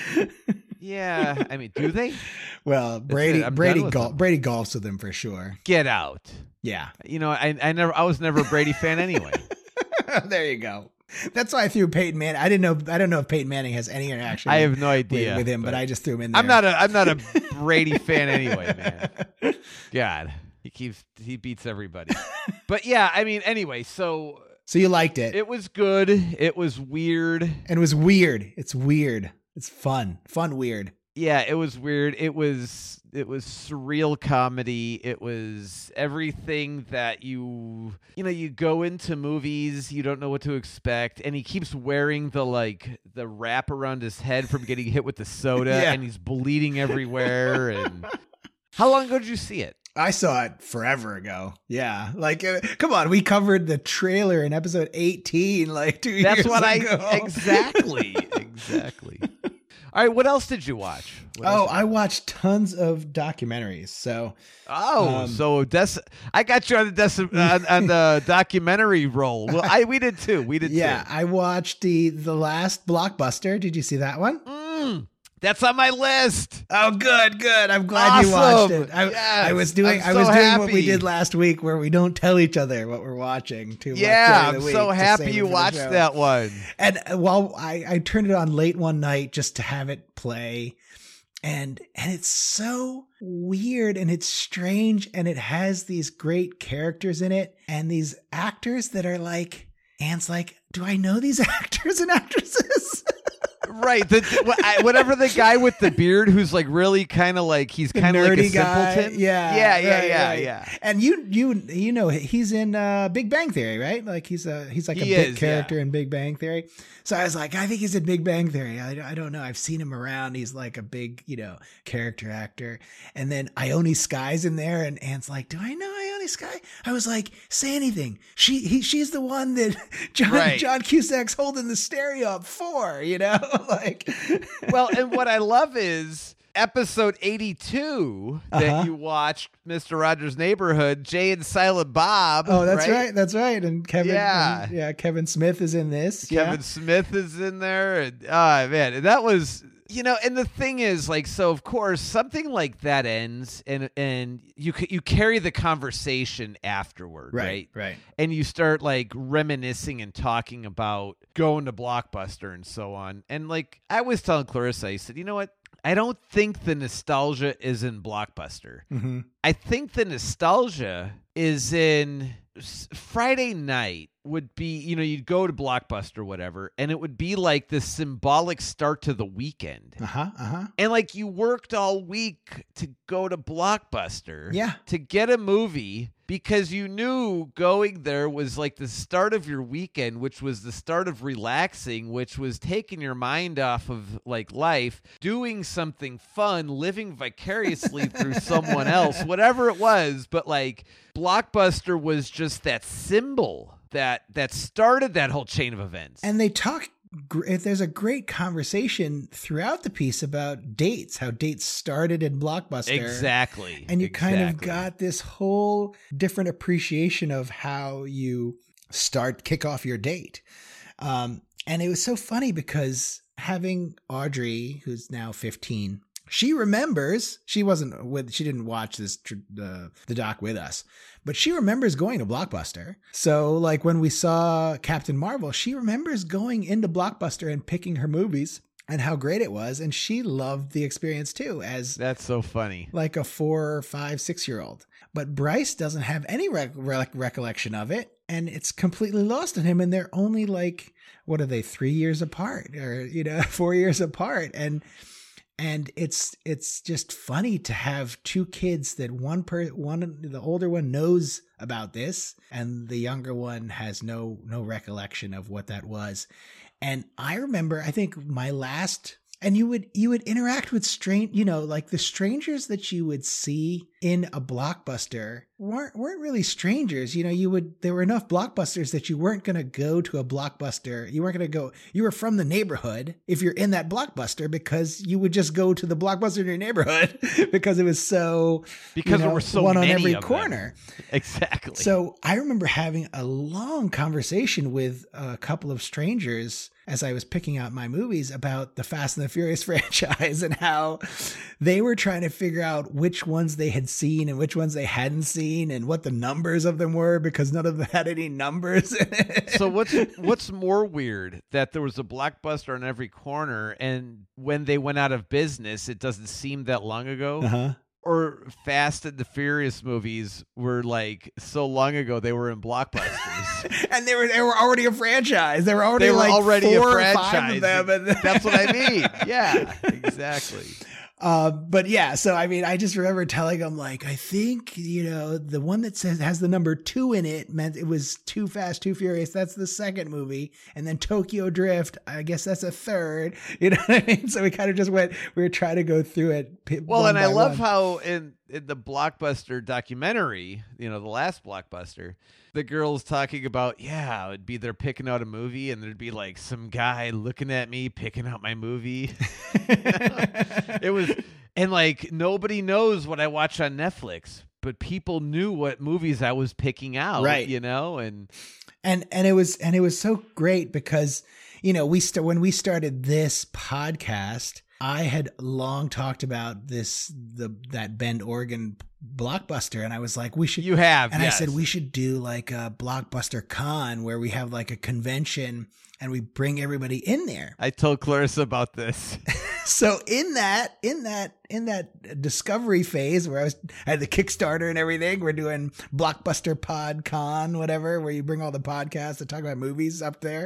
Yeah, I mean, do they? Well, Brady it. I'm Brady done with gol- them. Brady golfs with them for sure. Get out. Yeah. You know, I I never I was never a Brady fan anyway. There you go. That's why I threw Peyton Manning. I didn't know. I don't know if Peyton Manning has any interaction. I with, have no idea with, with him, but, but I just threw him in there. I'm not a I'm not a Brady fan anyway, man. God, he keeps he beats everybody. But yeah, I mean, anyway, so So you liked it. it was good. It was weird. And it was weird. It's weird. It's fun. Fun weird. Yeah, it was weird. It was it was surreal comedy. It was everything that you you know, you go into movies, you don't know what to expect, and he keeps wearing the like the wrap around his head from getting hit with the soda, Yeah. and he's bleeding everywhere. And how long ago did you see it? I saw it forever ago. Yeah. Like, uh, come on. We covered the trailer in episode eighteen, like two That's years what ago. I exactly exactly. All right, what else did you watch? What Oh, else- I watched tons of documentaries. So, Oh, Um, so des- I got you on the des- on, on the documentary roll. Well, I we did too. We did yeah, too. I watched the the last Blockbuster. Did you see that one? Mm, that's on my list. Oh, good, good. I'm glad you watched Awesome. it. I, Yes, I was doing. I'm I so was doing what we happy. did last week, where we don't tell each other what we're watching too much. Yeah, during I'm the week so to happy save it you for the watched show. that one. And uh, while I, I turned it on late one night just to have it play, and and it's so weird and it's strange and it has these great characters in it and these actors that are like, Anne's like, do I know these actors and actresses? Right, the, the- I- whatever the guy with the beard who's like really kind of like he's The kind of like a nerdy guy. simpleton. Yeah, yeah, yeah, right, yeah, right. yeah. And you you you know he's in uh, Big Bang Theory, right? Like he's a he's like a He big is, character yeah. in Big Bang Theory. So I was like, I think he's in Big Bang Theory. I, I don't know. I've seen him around. He's like a big, you know, character actor. And then Ione Sky's in there, and Anne's like, do I know Ione Sky? I was like, say anything. She he she's the one that John Right. John Cusack's holding the stereo up for, you know, like. Well, and what I love is episode eighty-two that Uh-huh. you watched, Mister Rogers' Neighborhood, Jay and Silent Bob. Oh, that's right? That's right. And Kevin, Yeah. and- yeah, Kevin Smith is in this. Kevin yeah. Smith is in there. And, ah, man, that was, you know, and the thing is, like, so of course, something like that ends, and and you ca- you carry the conversation afterward, right? Right, right. And you start like reminiscing and talking about going to Blockbuster and so on. And like I was telling Clarissa, I said, you know what? I don't think the nostalgia is in Blockbuster. Mm-hmm. I think the nostalgia is in s- Friday night would be, you know, you'd go to Blockbuster, whatever, and it would be like the symbolic start to the weekend. Uh huh. Uh huh. And like you worked all week to go to Blockbuster Yeah. to get a movie because you knew going there was like the start of your weekend, which was the start of relaxing, which was taking your mind off of like life, doing something fun, living vicariously through someone else, whatever it was. But like Blockbuster was just that symbol that that started that whole chain of events. And they talk. gr- There's a great conversation throughout the piece about dates, how dates started in Blockbuster. Exactly. And you kind of Exactly. got this whole different appreciation of how you start, kick off your date. Um, and it was so funny because having Audrey, who's now fifteen, she remembers, she wasn't with, she didn't watch this, tr- the, the doc with us, but she remembers going to Blockbuster. So like when we saw Captain Marvel, she remembers going into Blockbuster and picking her movies and how great it was. And she loved the experience too, as That's so funny. like a four or five, six year old. But Bryce doesn't have any rec- rec- recollection of it. And it's completely lost on him. And they're only like, what are they, three years apart or, you know, four years apart. And, and it's, it's just funny to have two kids that one per one, the older one knows about this and the younger one has no, no recollection of what that was. And I remember, I think my last, and you would, you would interact with strange, you know, like the strangers that you would see in a Blockbuster weren't weren't really strangers. You know, you would there were enough Blockbusters that you weren't going to go to a Blockbuster. You weren't going to go. You were from the neighborhood if you're in that Blockbuster, because you would just go to the Blockbuster in your neighborhood because it was so because you know, there were so one many on every of corner. Them. Exactly. So I remember having a long conversation with a couple of strangers as I was picking out my movies about the Fast and the Furious franchise and how they were trying to figure out which ones they had seen and which ones they hadn't seen and what the numbers of them were, because none of them had any numbers in it. So what's what's more weird, that there was a Blockbuster on every corner, and when they went out of business, it doesn't seem that long ago? Uh-huh. Or Fast and the Furious movies were like so long ago they were in Blockbusters. And they were they were already a franchise. They were already they were like already four a or five franchise. of them. And That's what I mean. Yeah, exactly. Uh, but yeah, so I mean, I just remember telling him, like, I think, you know, the one that says has the number two in it meant it was Too Fast, Too Furious. That's the second movie. And then Tokyo Drift, I guess that's a third. You know what I mean? So we kind of just went, we were trying to go through it. Well, one and I by love one. how in, in the Blockbuster documentary, you know, the last Blockbuster, the girl's talking about, yeah, it'd be they're picking out a movie and there'd be like some guy looking at me picking out my movie. It was, and like nobody knows what I watch on Netflix, but people knew what movies I was picking out, right? You know, and and and it was and it was so great because, you know, we st- when we started this podcast, I had long talked about this the that Bend, Oregon Blockbuster, and I was like, we should. You have, and yes. I said we should do like a Blockbuster Con where we have like a convention and we bring everybody in there. I told Clarissa about this. So in that in that in that discovery phase where I was I had the Kickstarter and everything, we're doing Blockbuster Pod Con, whatever, where you bring all the podcasts to talk about movies up there.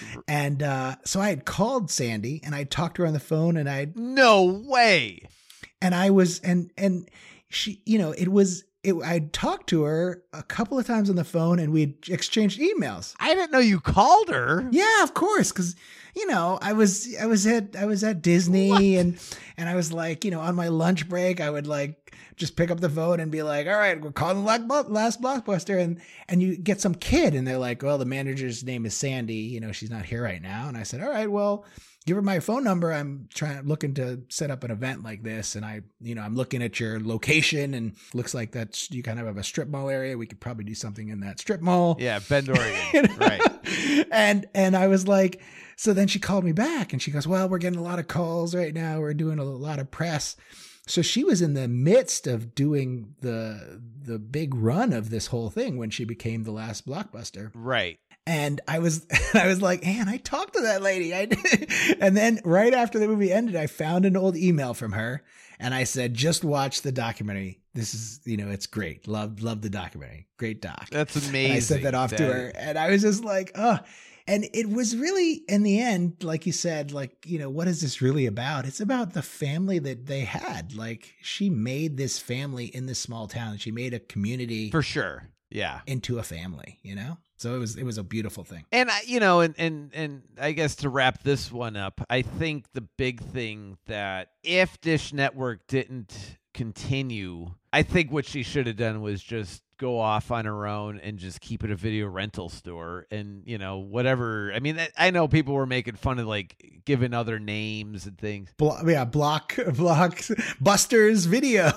And uh, so I had called Sandy and I talked to her on the phone, and I no way. And I was and and she, you know, it was. It, I talked to her a couple of times on the phone, and we exchanged emails. I didn't know you called her. Yeah, of course, because you know I was I was at I was at Disney, what? and and I was like, you know, on my lunch break, I would like just pick up the phone and be like, all right, we're calling the last Blockbuster, and and you get some kid, and they're like, well, the manager's name is Sandy, you know, she's not here right now, and I said, all right, well, give her my phone number. I'm trying, looking to set up an event like this. And I, you know, I'm looking at your location, and looks like that's, you kind of have a strip mall area. We could probably do something in that strip mall. Yeah. Bend, Oregon. You know? Right. And, and I was like, so then she called me back and she goes, well, we're getting a lot of calls right now. We're doing a lot of press. So she was in the midst of doing the, the big run of this whole thing when she became the last Blockbuster. Right. And I was, I was like, man, I talked to that lady. I did. And then right after the movie ended, I found an old email from her, and I said, just watch the documentary. This is, you know, it's great. Love, love the documentary. Great doc. That's amazing. And I sent that off that... to her, and I was just like, oh, and it was really, in the end, like you said, like, you know, what is this really about? It's about the family that they had. Like, she made this family in this small town. She made a community. For sure. Yeah. Into a family, you know? So it was it was a beautiful thing. And, I, you know, and, and, and I guess to wrap this one up, I think the big thing that if Dish Network didn't continue, I think what she should have done was just go off on her own and just keep it a video rental store, and, you know, whatever. I mean, I know people were making fun of like giving other names and things. Blo- yeah, block, block, Buster's Video.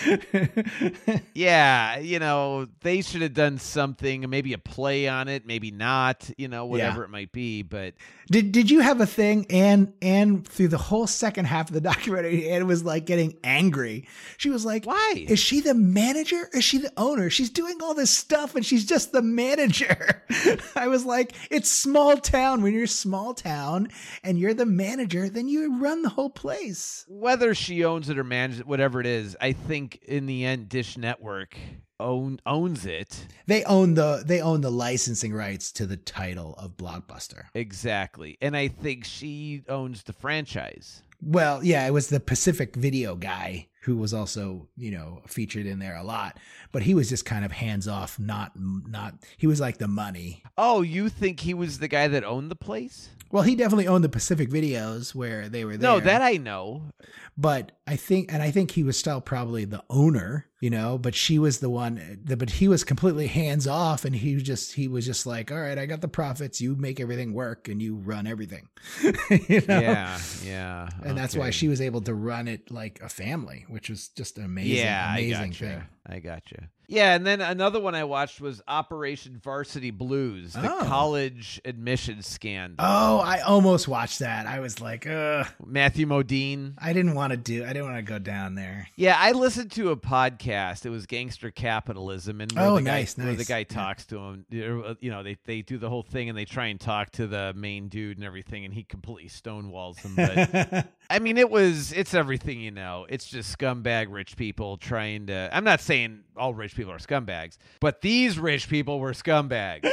Yeah, you know, they should have done something, maybe a play on it, maybe not, you know, whatever yeah. it might be. But did did you have a thing? And and through the whole second half of the documentary, Anne was like getting angry. She was like, "Why is she the manager? Is she the owner? She's doing all this stuff, and she's just the manager." I was like, "It's small town. When you're small town and you're the manager, then you run the whole place." Whether she owns it or manages it, whatever it is, I think in the end, Dish Network own owns it. They own the they own the licensing rights to the title of Blockbuster. Exactly, and I think she owns the franchise. Well, yeah, it was the Pacific Video guy who was also, you know, featured in there a lot, but he was just kind of hands off, not, not, he was like the money. Oh, you think he was the guy that owned the place? Well, he definitely owned the Pacific Videos where they were there. No, that I know. But I think, and I think he was still probably the owner, you know, but she was the one, but he was completely hands off, and he was just, he was just like, all right, I got the profits. You make everything work and you run everything. You know? Yeah. Yeah. And that's why she was able to run it like a family, which was just an amazing, yeah, amazing I gotcha. thing. I gotcha. Yeah, and then another one I watched was Operation Varsity Blues, the Oh. college admissions scandal. Oh, I almost watched that. I was like, ugh. Matthew Modine. I didn't want to do, I didn't want to go down there. Yeah, I listened to a podcast. It was Gangster Capitalism, and where Oh, the guy, nice, where the nice. guy Yeah. talks to him. You know, they they do the whole thing, and they try and talk to the main dude and everything, and he completely stonewalls them. But I mean, it was it's everything you know. It's just scumbag rich people trying to. I'm not saying all rich people are scumbags, but these rich people were scumbags.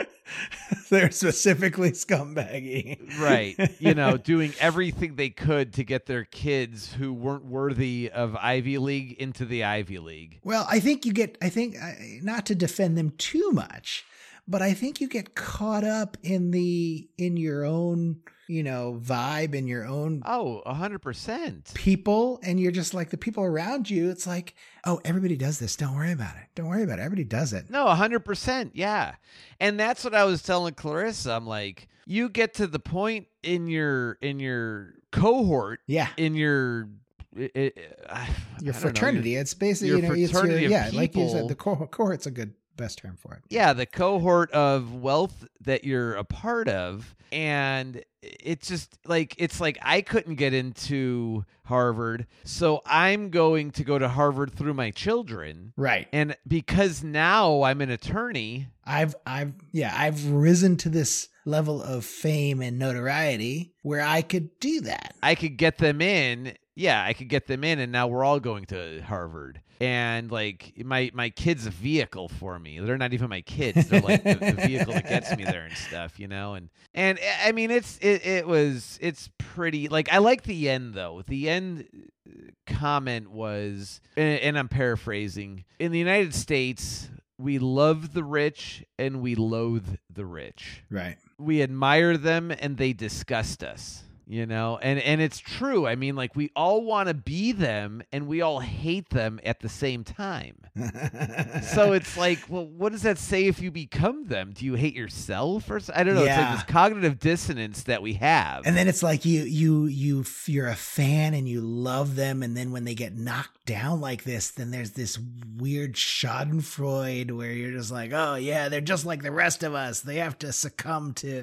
They're specifically scumbaggy. Right. You know, doing everything they could to get their kids who weren't worthy of Ivy League into the Ivy League. Well, I think you get, I think, uh, not to defend them too much, but I think you get caught up in the, in your own, you know, vibe, in your own Oh, one hundred percent. people. And you're just like the people around you. It's like, oh, everybody does this. Don't worry about it. Don't worry about it. Everybody does it. No, one hundred percent. Yeah. And that's what I was telling Clarissa. I'm like, you get to the point in your in your cohort, Yeah. in your it, it, I- I Your don't know, fraternity. your- it's basically, your you know, it's your, fraternity of yeah, like you said, people. the co- cohort's a good, best term for it. yeah, the cohort of wealth that you're a part of. And it's just like, it's like I couldn't get into Harvard, so I'm going to go to Harvard through my children. Right. And because now I'm an attorney, I've, I've, yeah, I've risen to this level of fame and notoriety where I could do that. I could get them in. Yeah, I could get them in, and now we're all going to Harvard. And like my my kid's a vehicle for me. They're not even my kids. They're like the, the vehicle that gets me there and stuff, you know. And and I mean, it's it it was it's pretty. Like I like the end though. The end comment was, and, and I'm paraphrasing. In the United States, we love the rich and we loathe the rich. Right. We admire them and they disgust us, you know? And and it's true. I mean, like we all want to be them and we all hate them at the same time. So it's like, well, what does that say if you become them? Do you hate yourself or so- I don't know. Yeah. It's like this cognitive dissonance that we have. And then it's like you, you, you, you're a fan and you love them. And then when they get knocked down like this, then there's this weird schadenfreude where you're just like, oh yeah, they're just like the rest of us. They have to succumb to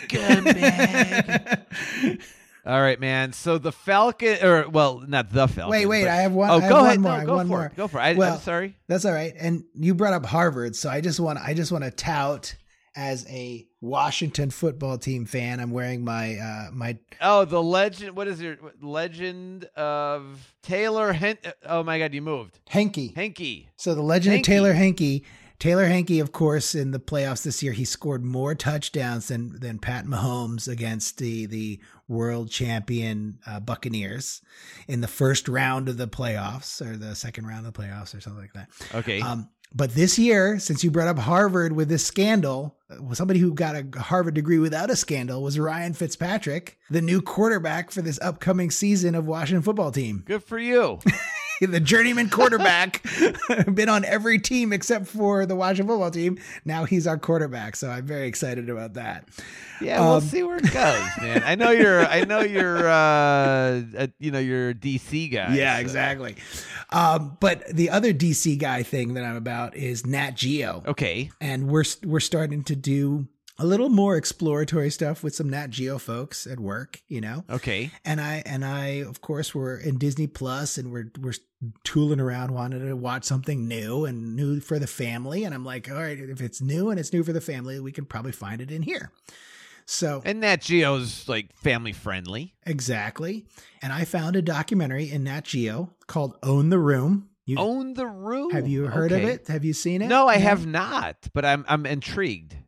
Scumbag. All right, man. So the Falcon, or well, not the Falcon. Wait, wait, but- I have one. Oh, I have go one ahead. more. No, I have go one for more. it. Go for it. I, Well, I'm sorry. That's all right. And you brought up Harvard, so I just want I just want to tout as a Washington football team fan. I'm wearing my uh my Oh, the legend. What is your legend of Taylor? Hen- oh my God, you moved. Henke. Henke. So the legend Henke. of Taylor Henke. Taylor Henke, of course, in the playoffs this year, he scored more touchdowns than than Pat Mahomes against the the world champion uh, Buccaneers in the first round of the playoffs, or the second round of the playoffs, or something like that. Okay. Um, but this year, since you brought up Harvard with this scandal, uh, somebody who got a Harvard degree without a scandal was Ryan Fitzpatrick, the new quarterback for this upcoming season of Washington football team. Good for you. The journeyman quarterback, been on every team except for the Washington football team. Now he's our quarterback, so I'm very excited about that. Yeah, we'll Um, see where it goes, man. I know you're. I know you're. Uh, a, you know, you're a D C guy. Yeah, so- exactly. Um, but the other D C guy thing that I'm about is Nat Geo. Okay. And we're we're starting to do a little more exploratory stuff with some Nat Geo folks at work, you know. Okay. And I and I of course we're in Disney Plus and we're we're tooling around wanting to watch something new and new for the family, and I'm like, all right, if it's new and it's new for the family, we can probably find it in here. So And Nat Geo's like family friendly. exactly. And I found a documentary in Nat Geo called Own the Room. You, Own the Room. have you heard Okay. of it? Have you seen it? No, I have not, but I'm I'm intrigued.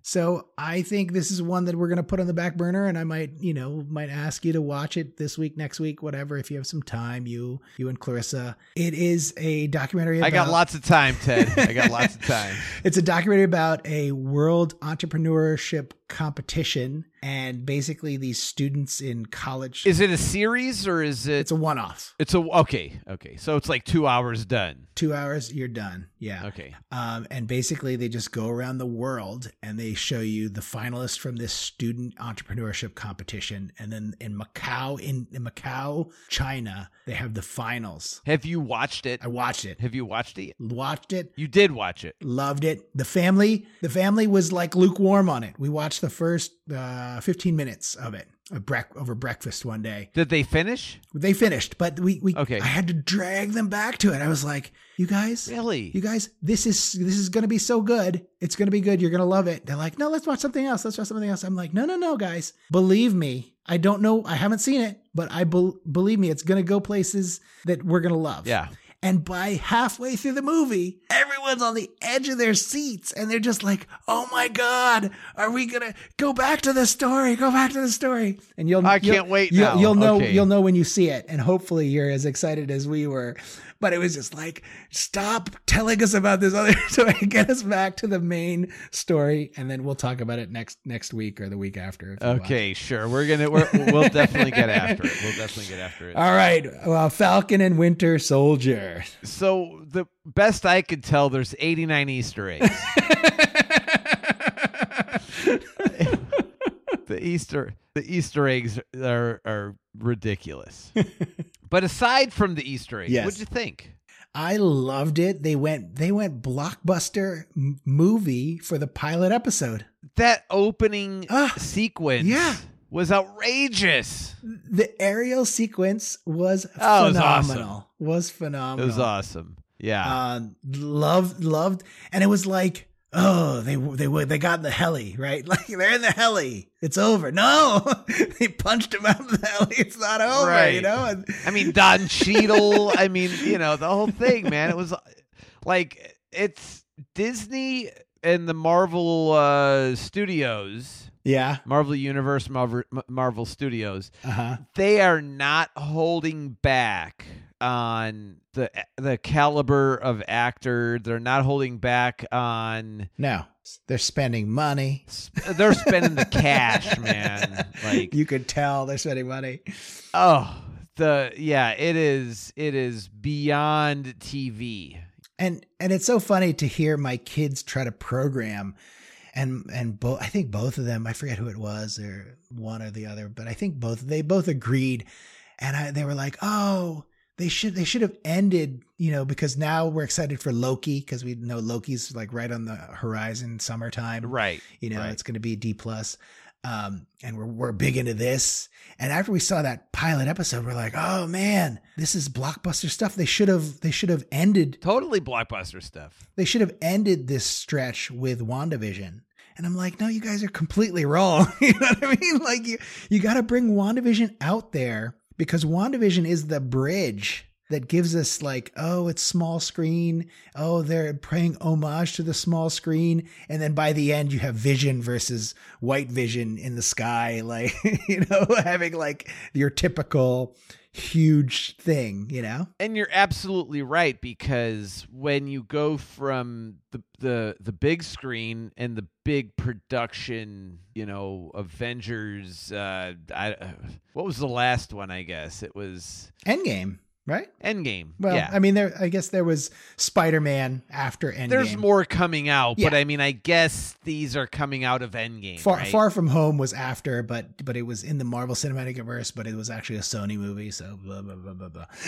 So I think this is one that we're going to put on the back burner, and I might, you know, might ask you to watch it this week, next week, whatever. If you have some time, you, you and Clarissa. It is a documentary about, I got lots of time, Ted. I got lots of time. It's a documentary about a world entrepreneurship competition, and basically these students in college. Is it a series or is it? It's a one-off. It's a okay, okay. So it's like two hours done. Two hours, you're done. Yeah. Okay. Um, and basically, they just go around the world and they show you the finalists from this student entrepreneurship competition, and then in Macau, in, in Macau, China, they have the finals. Have you watched it? I watched it. Have you watched it? Watched it. You did watch it. Loved it. The family, the family was like lukewarm on it. We watched the first uh, fifteen minutes of it a brec- over breakfast one day. Did they finish? They finished, but we, we okay. I had to drag them back to it. I was like, you guys, really? You guys, this is this is going to be so good. It's going to be good. You're going to love it. They're like, no, let's watch something else. Let's watch something else. I'm like, no, no, no, guys. Believe me. I don't know. I haven't seen it, but I be- believe me, it's going to go places that we're going to love. Yeah. And by halfway through the movie, everyone's on the edge of their seats and they're just like, oh my God, are we going to go back to the story? Go back to the story. And you'll, I you'll, can't wait you'll, now. You'll know, okay. you'll know when you see it. And hopefully you're as excited as we were. But it was just like, stop telling us about this other story. Get us back to the main story. And then we'll talk about it next, next week or the week after. If you okay, want. sure. We're going to, we're, we'll definitely get after it. We'll definitely get after it. All right. Well, Falcon and Winter Soldier. So the best I could tell, there's eighty-nine Easter eggs. the Easter, the Easter eggs are, are ridiculous. But aside from the Easter eggs, yes. what'd you think? I loved it. They went they went blockbuster m- movie for the pilot episode. That opening uh, sequence yeah. was outrageous. The aerial sequence was oh, phenomenal. It was, awesome. was phenomenal. It was awesome. Yeah. Uh, loved loved and it was like, oh, they they they got in the heli, right? Like they're in the heli. It's over. No, they punched him out of the heli. It's not over. Right. You know. And, I mean, Don Cheadle. I mean, you know, the whole thing, man. It was like it's Disney and the Marvel uh, Studios. Yeah. Marvel Universe, Marvel, Marvel Studios. Uh-huh. They are not holding back on the the caliber of actor. They're not holding back on. No, they're spending money. They're spending the cash, man. Like you could tell they're spending money. Oh, the yeah, it is. It is beyond T V. And and it's so funny to hear my kids try to program, and and both I think both of them, I forget who it was or one or the other, but I think both they both agreed, and I, they were like, oh. They should they should have ended, you know, because now we're excited for Loki because we know Loki's like right on the horizon, summertime. Right. You know, right. It's going to be D plus. Um, and we're we're big into this. And after we saw that pilot episode, we're like, oh man, this is blockbuster stuff. They should have they should have ended totally blockbuster stuff. They should have ended this stretch with WandaVision. And I'm like, no, you guys are completely wrong. You know what I mean? Like you you got to bring WandaVision out there. Because WandaVision is the bridge that gives us like, oh, it's small screen. Oh, they're paying homage to the small screen. And then by the end, you have Vision versus White Vision in the sky. Like, you know, having like your typical huge thing, you know? And you're absolutely right, because when you go from the the the big screen and the big production, you know, Avengers, uh, I, uh, what was the last one? I guess it was Endgame, right? Endgame. Well, yeah. I mean, there. I guess there was Spider-Man after Endgame. There's more coming out, Yeah. but I mean, I guess these are coming out of Endgame. Far, right? Far From Home was after, but but it was in the Marvel Cinematic Universe, but it was actually a Sony movie. So blah blah blah blah blah.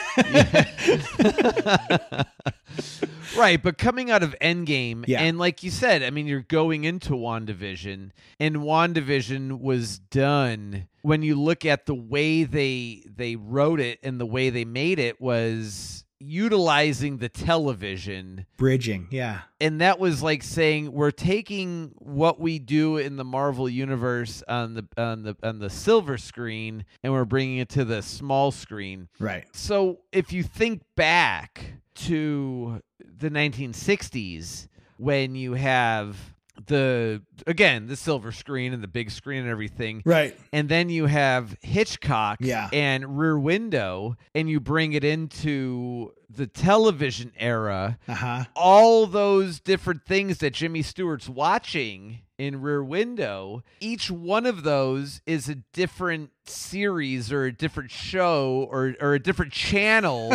Right, but coming out of Endgame, Yeah. and like you said, I mean, you're going into WandaVision, and WandaVision was done. When you look at the way they they wrote it and the way they made it, was utilizing the television. Bridging, yeah. And that was like saying we're taking what we do in the Marvel universe on the on the on the silver screen and we're bringing it to the small screen. Right. So if you think back to the nineteen sixties, when you have the again the silver screen and the big screen and everything, Right. and then you have Hitchcock Yeah. and Rear Window, and you bring it into the television era. Uh-huh. All those different things that Jimmy Stewart's watching in Rear Window, each one of those is a different series or a different show or or a different channel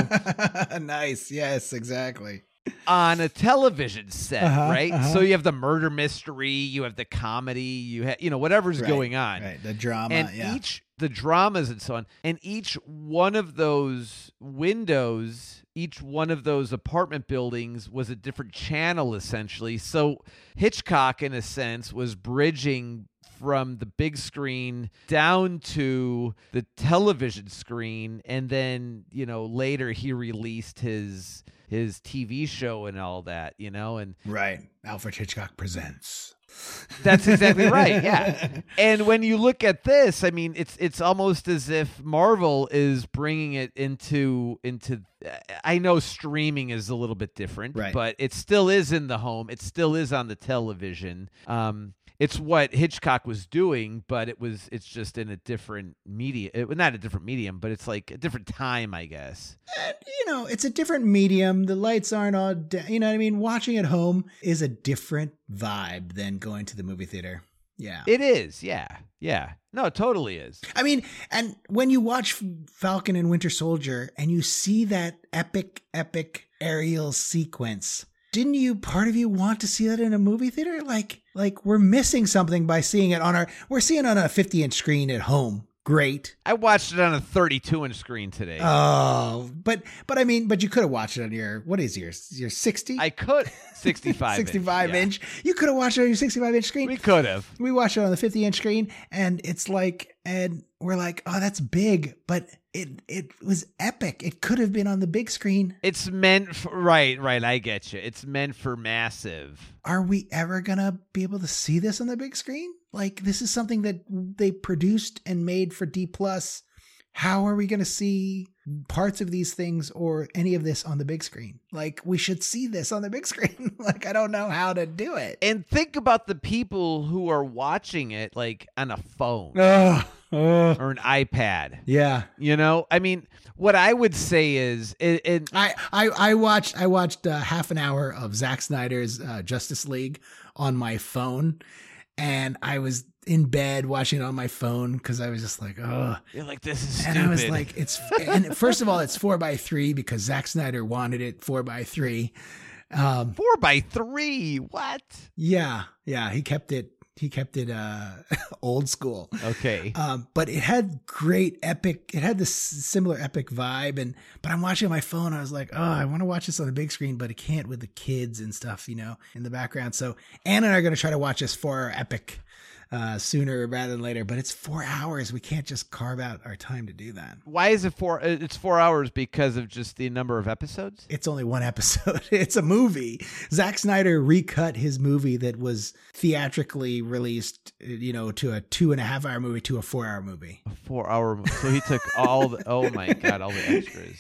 Nice. Yes, exactly. on a television set, Uh-huh, right? uh-huh. So you have the murder mystery, you have the comedy, you have you know whatever's Right, going on. Right. The drama. And yeah. each the dramas and so on, and each one of those windows, each one of those apartment buildings was a different channel essentially. So Hitchcock, in a sense, was bridging from the big screen down to the television screen, and then you know later he released his his T V show and all that, you know, and Right. Alfred Hitchcock Presents. that's exactly right. Yeah. And when you look at this, I mean, it's it's almost as if Marvel is bringing it into into I know streaming is a little bit different, Right. but it still is in the home. It still is on the television. Um It's what Hitchcock was doing, but it was it's just in a different media. It, not a different medium, but it's like a different time, I guess. And, you know, it's a different medium. The lights aren't all, da- you know what I mean? Watching at home is a different vibe than going to the movie theater. Yeah. It is, yeah. Yeah. No, it totally is. I mean, and when you watch Falcon and Winter Soldier and you see that epic, epic aerial sequence, didn't you, part of you want to see that in a movie theater? Like, like we're missing something by seeing it on our, we're seeing it on a fifty inch screen at home. Great. I watched it on a thirty-two inch screen today. Oh, but, but I mean, but you could have watched it on your, what is yours? Your sixty? I could sixty-five sixty-five inch. Yeah. inch. You could have watched it on your sixty-five inch screen. We could have. We watched it on the fifty inch screen, and it's like, and we're like, oh, that's big, but it it was epic. It could have been on the big screen. It's meant for, right, right. I get you. It's meant for massive. Are we ever gonna be able to see this on the big screen? Like, this is something that they produced and made for D plus. How are we gonna see parts of these things or any of this on the big screen? Like, we should see this on the big screen. Like, I don't know how to do it. And think about the people who are watching it like on a phone Oh, oh. or an iPad. Yeah. You know, I mean, what I would say is, it, it, I, I, I watched I watched uh, half an hour of Zack Snyder's uh, Justice League on my phone, and I was in bed watching it on my phone because I was just like, oh, you're like, this is stupid. and I was like, it's and first of all, it's four by three because Zack Snyder wanted it four by three. Um, four by three. What? yeah, yeah, he kept it. He kept it uh, old school. Okay. Um, but it had great epic, it had this similar epic vibe. And, but I'm watching on my phone. I was like, oh, I want to watch this on the big screen, but I can't with the kids and stuff, you know, in the background. So Anna and I are going to try to watch this for our epic uh, sooner rather than later, but it's four hours. We can't just carve out our time to do that. Why is it four? It's four hours because of just the number of episodes? It's only one episode. It's a movie. Zack Snyder recut his movie that was theatrically released, you know, to a two and a half hour movie to a four hour movie. A four hour movie. So he took all the, oh my God, all the extras.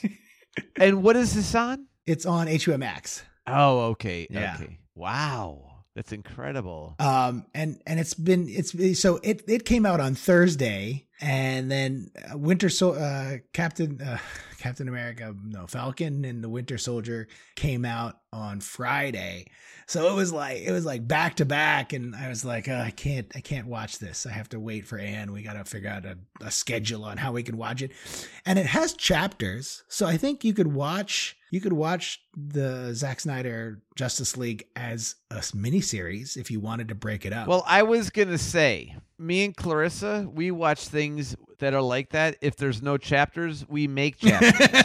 And what is this on? It's on H B O Max. Oh, okay. Yeah. Okay. Wow. That's incredible. Um, and, and it's been, it's, so it, it came out on Thursday, and then uh, Winter Sol, uh, Captain, uh, Captain America, no, Falcon and the Winter Soldier came out on Friday. So it was like, it was like back to back. And I was like, oh, I can't, I can't watch this. I have to wait for Anne. We got to figure out a, a schedule on how we can watch it. And it has chapters. So I think you could watch, you could watch the Zack Snyder Justice League as a miniseries if you wanted to break it up. Well, I was going to say, me and Clarissa, we watch things that are like that. If there's no chapters, we make chapters.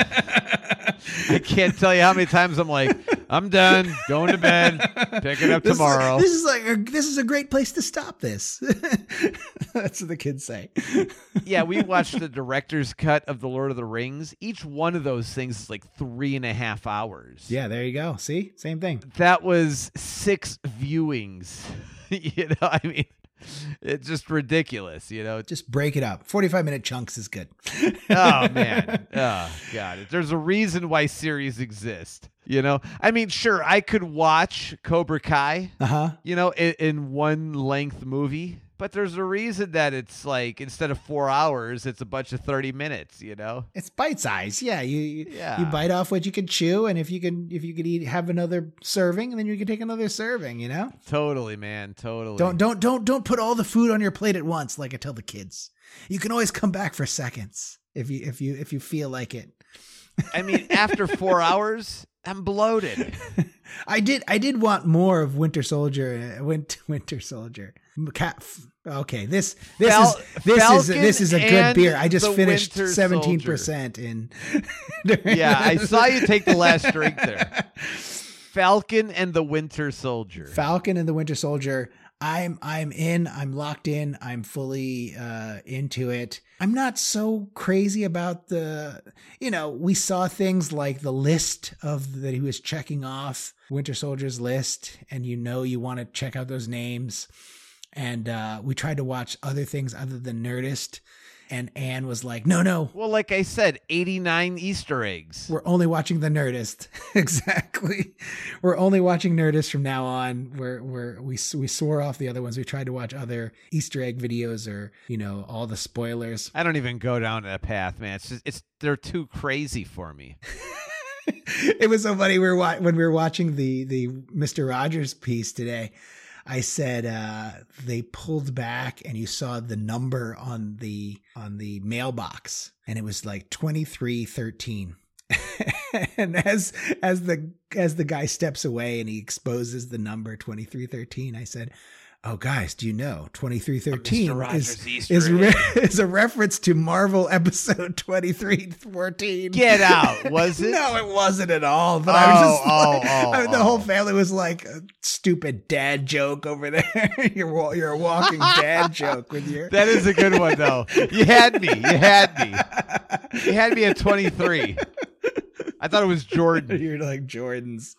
I can't tell you how many times I'm like, I'm done, going to bed, pick it up this tomorrow. Is, this is like a, this is a great place to stop this. That's what the kids say. Yeah, we watched the director's cut of The Lord of the Rings. Each one of those things is like three and a half hours. Yeah, there you go. See, same thing. That was six viewings. You know, I mean, It's just ridiculous, you know. Just break it up. forty-five minute chunks is good. Oh, man. Oh, God. There's a reason why series exist, you know? I mean, sure, I could watch Cobra Kai, Uh-huh. you know, in, in one length movie. But there's a reason that it's like, instead of four hours, it's a bunch of thirty minutes, you know? It's bite size. Yeah. You, you, Yeah. you bite off what you can chew. And if you can, if you could eat, have another serving, and then you can take another serving, you know? Totally, man. Totally. Don't, don't, don't, don't put all the food on your plate at once. Like I tell the kids, you can always come back for seconds if you, if you, if you feel like it. I mean, after four hours, I'm bloated. I did, I did want more of Winter Soldier, uh, Winter, Winter Soldier. Cat, okay, this this Fal- is this Falcon is this is a good and beer. I just the finished Winter seventeen percent in. Yeah, I saw you take the last drink there. Falcon and the Winter Soldier. Falcon and the Winter Soldier. I'm I'm in. I'm locked in. I'm fully uh, into it. I'm not so crazy about the. You know, we saw things like the list of that he was checking off Winter Soldier's list, and you know you want to check out those names. And uh, we tried to watch other things other than Nerdist. And Anne was like, no, no. Well, like I said, eighty-nine Easter eggs. We're only watching the Nerdist. Exactly. We're only watching Nerdist from now on. We're, we're, we, we swore off the other ones. We tried to watch other Easter egg videos or, you know, all the spoilers. I don't even go down that path, man. It's just, it's, they're too crazy for me. It was so funny. We were wa- when we were watching the, the Mister Rogers piece today. I said uh, they pulled back and you saw the number on the on the mailbox and it was like twenty-three thirteen. And as as the as the guy steps away and he exposes the number twenty-three thirteen, I said, "Oh, guys, do you know twenty-three thirteen is is, re- is a reference to Marvel episode twenty-three fourteen?" Get out, was it? No, it wasn't at all. But oh, I was just oh, like, oh, I mean, the oh. whole family was like a stupid dad joke over there. you're you're a walking dad joke with your. That is a good one, though. You had me. You had me. You had me at twenty-three. I thought it was Jordan. You're like Jordans.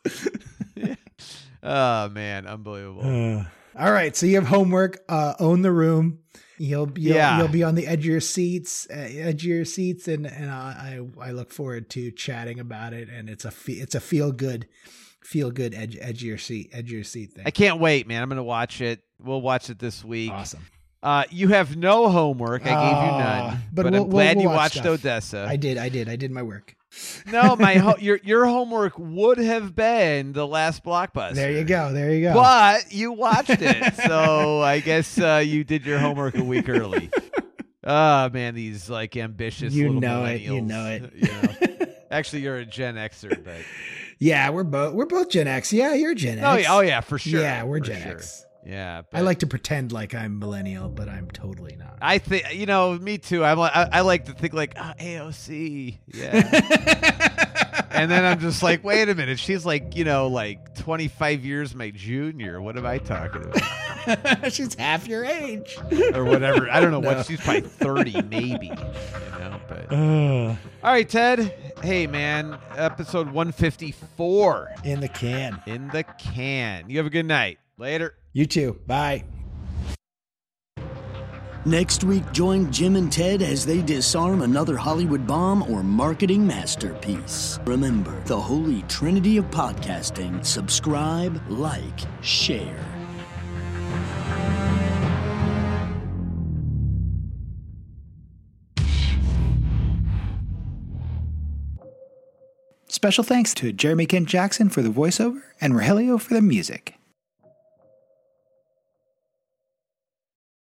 Oh, man. Unbelievable. Uh, all right. So you have homework. Uh, own the room. You'll, you'll, Yeah. you'll be on the edge of your seats, uh, edge of your seats. And, and I, I, I look forward to chatting about it. And it's a, fe- it's a feel good, feel good edge, edge of your seat, edge of your seat thing. I can't wait, man. I'm going to watch it. We'll watch it this week. Awesome. Uh, you have no homework. I gave you none. Uh, But, but we'll- I'm glad we'll you watch watched stuff. Odessa. I did. I did. I did my work. No, my ho- your your homework would have been the last Blockbuster. There you go. There you go. But you watched it, so I guess uh, you did your homework a week early. Oh man, these like ambitious. You little know it. You millennials, know it. you know. Actually, you're a Gen Xer, but Yeah, we're both we're both Gen X. Yeah, you're Gen X. oh yeah, oh yeah, for sure. Yeah, we're for Gen sure. X. Yeah, I like to pretend like I'm millennial, but I'm totally not. I think you know me too. I'm like I, I like to think like oh, A O C, yeah. And then I'm just like, wait a minute, she's like you know like twenty-five years my junior. What am I talking about? She's half your age, Or whatever. I don't know No. what she's probably thirty, maybe. You know, but all right, Ted. Hey, man, episode one fifty-four in the can. in the can. You have a good night. Later. You too. Bye. Next week, join Jim and Ted as they disarm another Hollywood bomb or marketing masterpiece. Remember, the holy trinity of podcasting. Subscribe, like, share. Special thanks to Jeremy Kent Jackson for the voiceover and Rogelio for the music.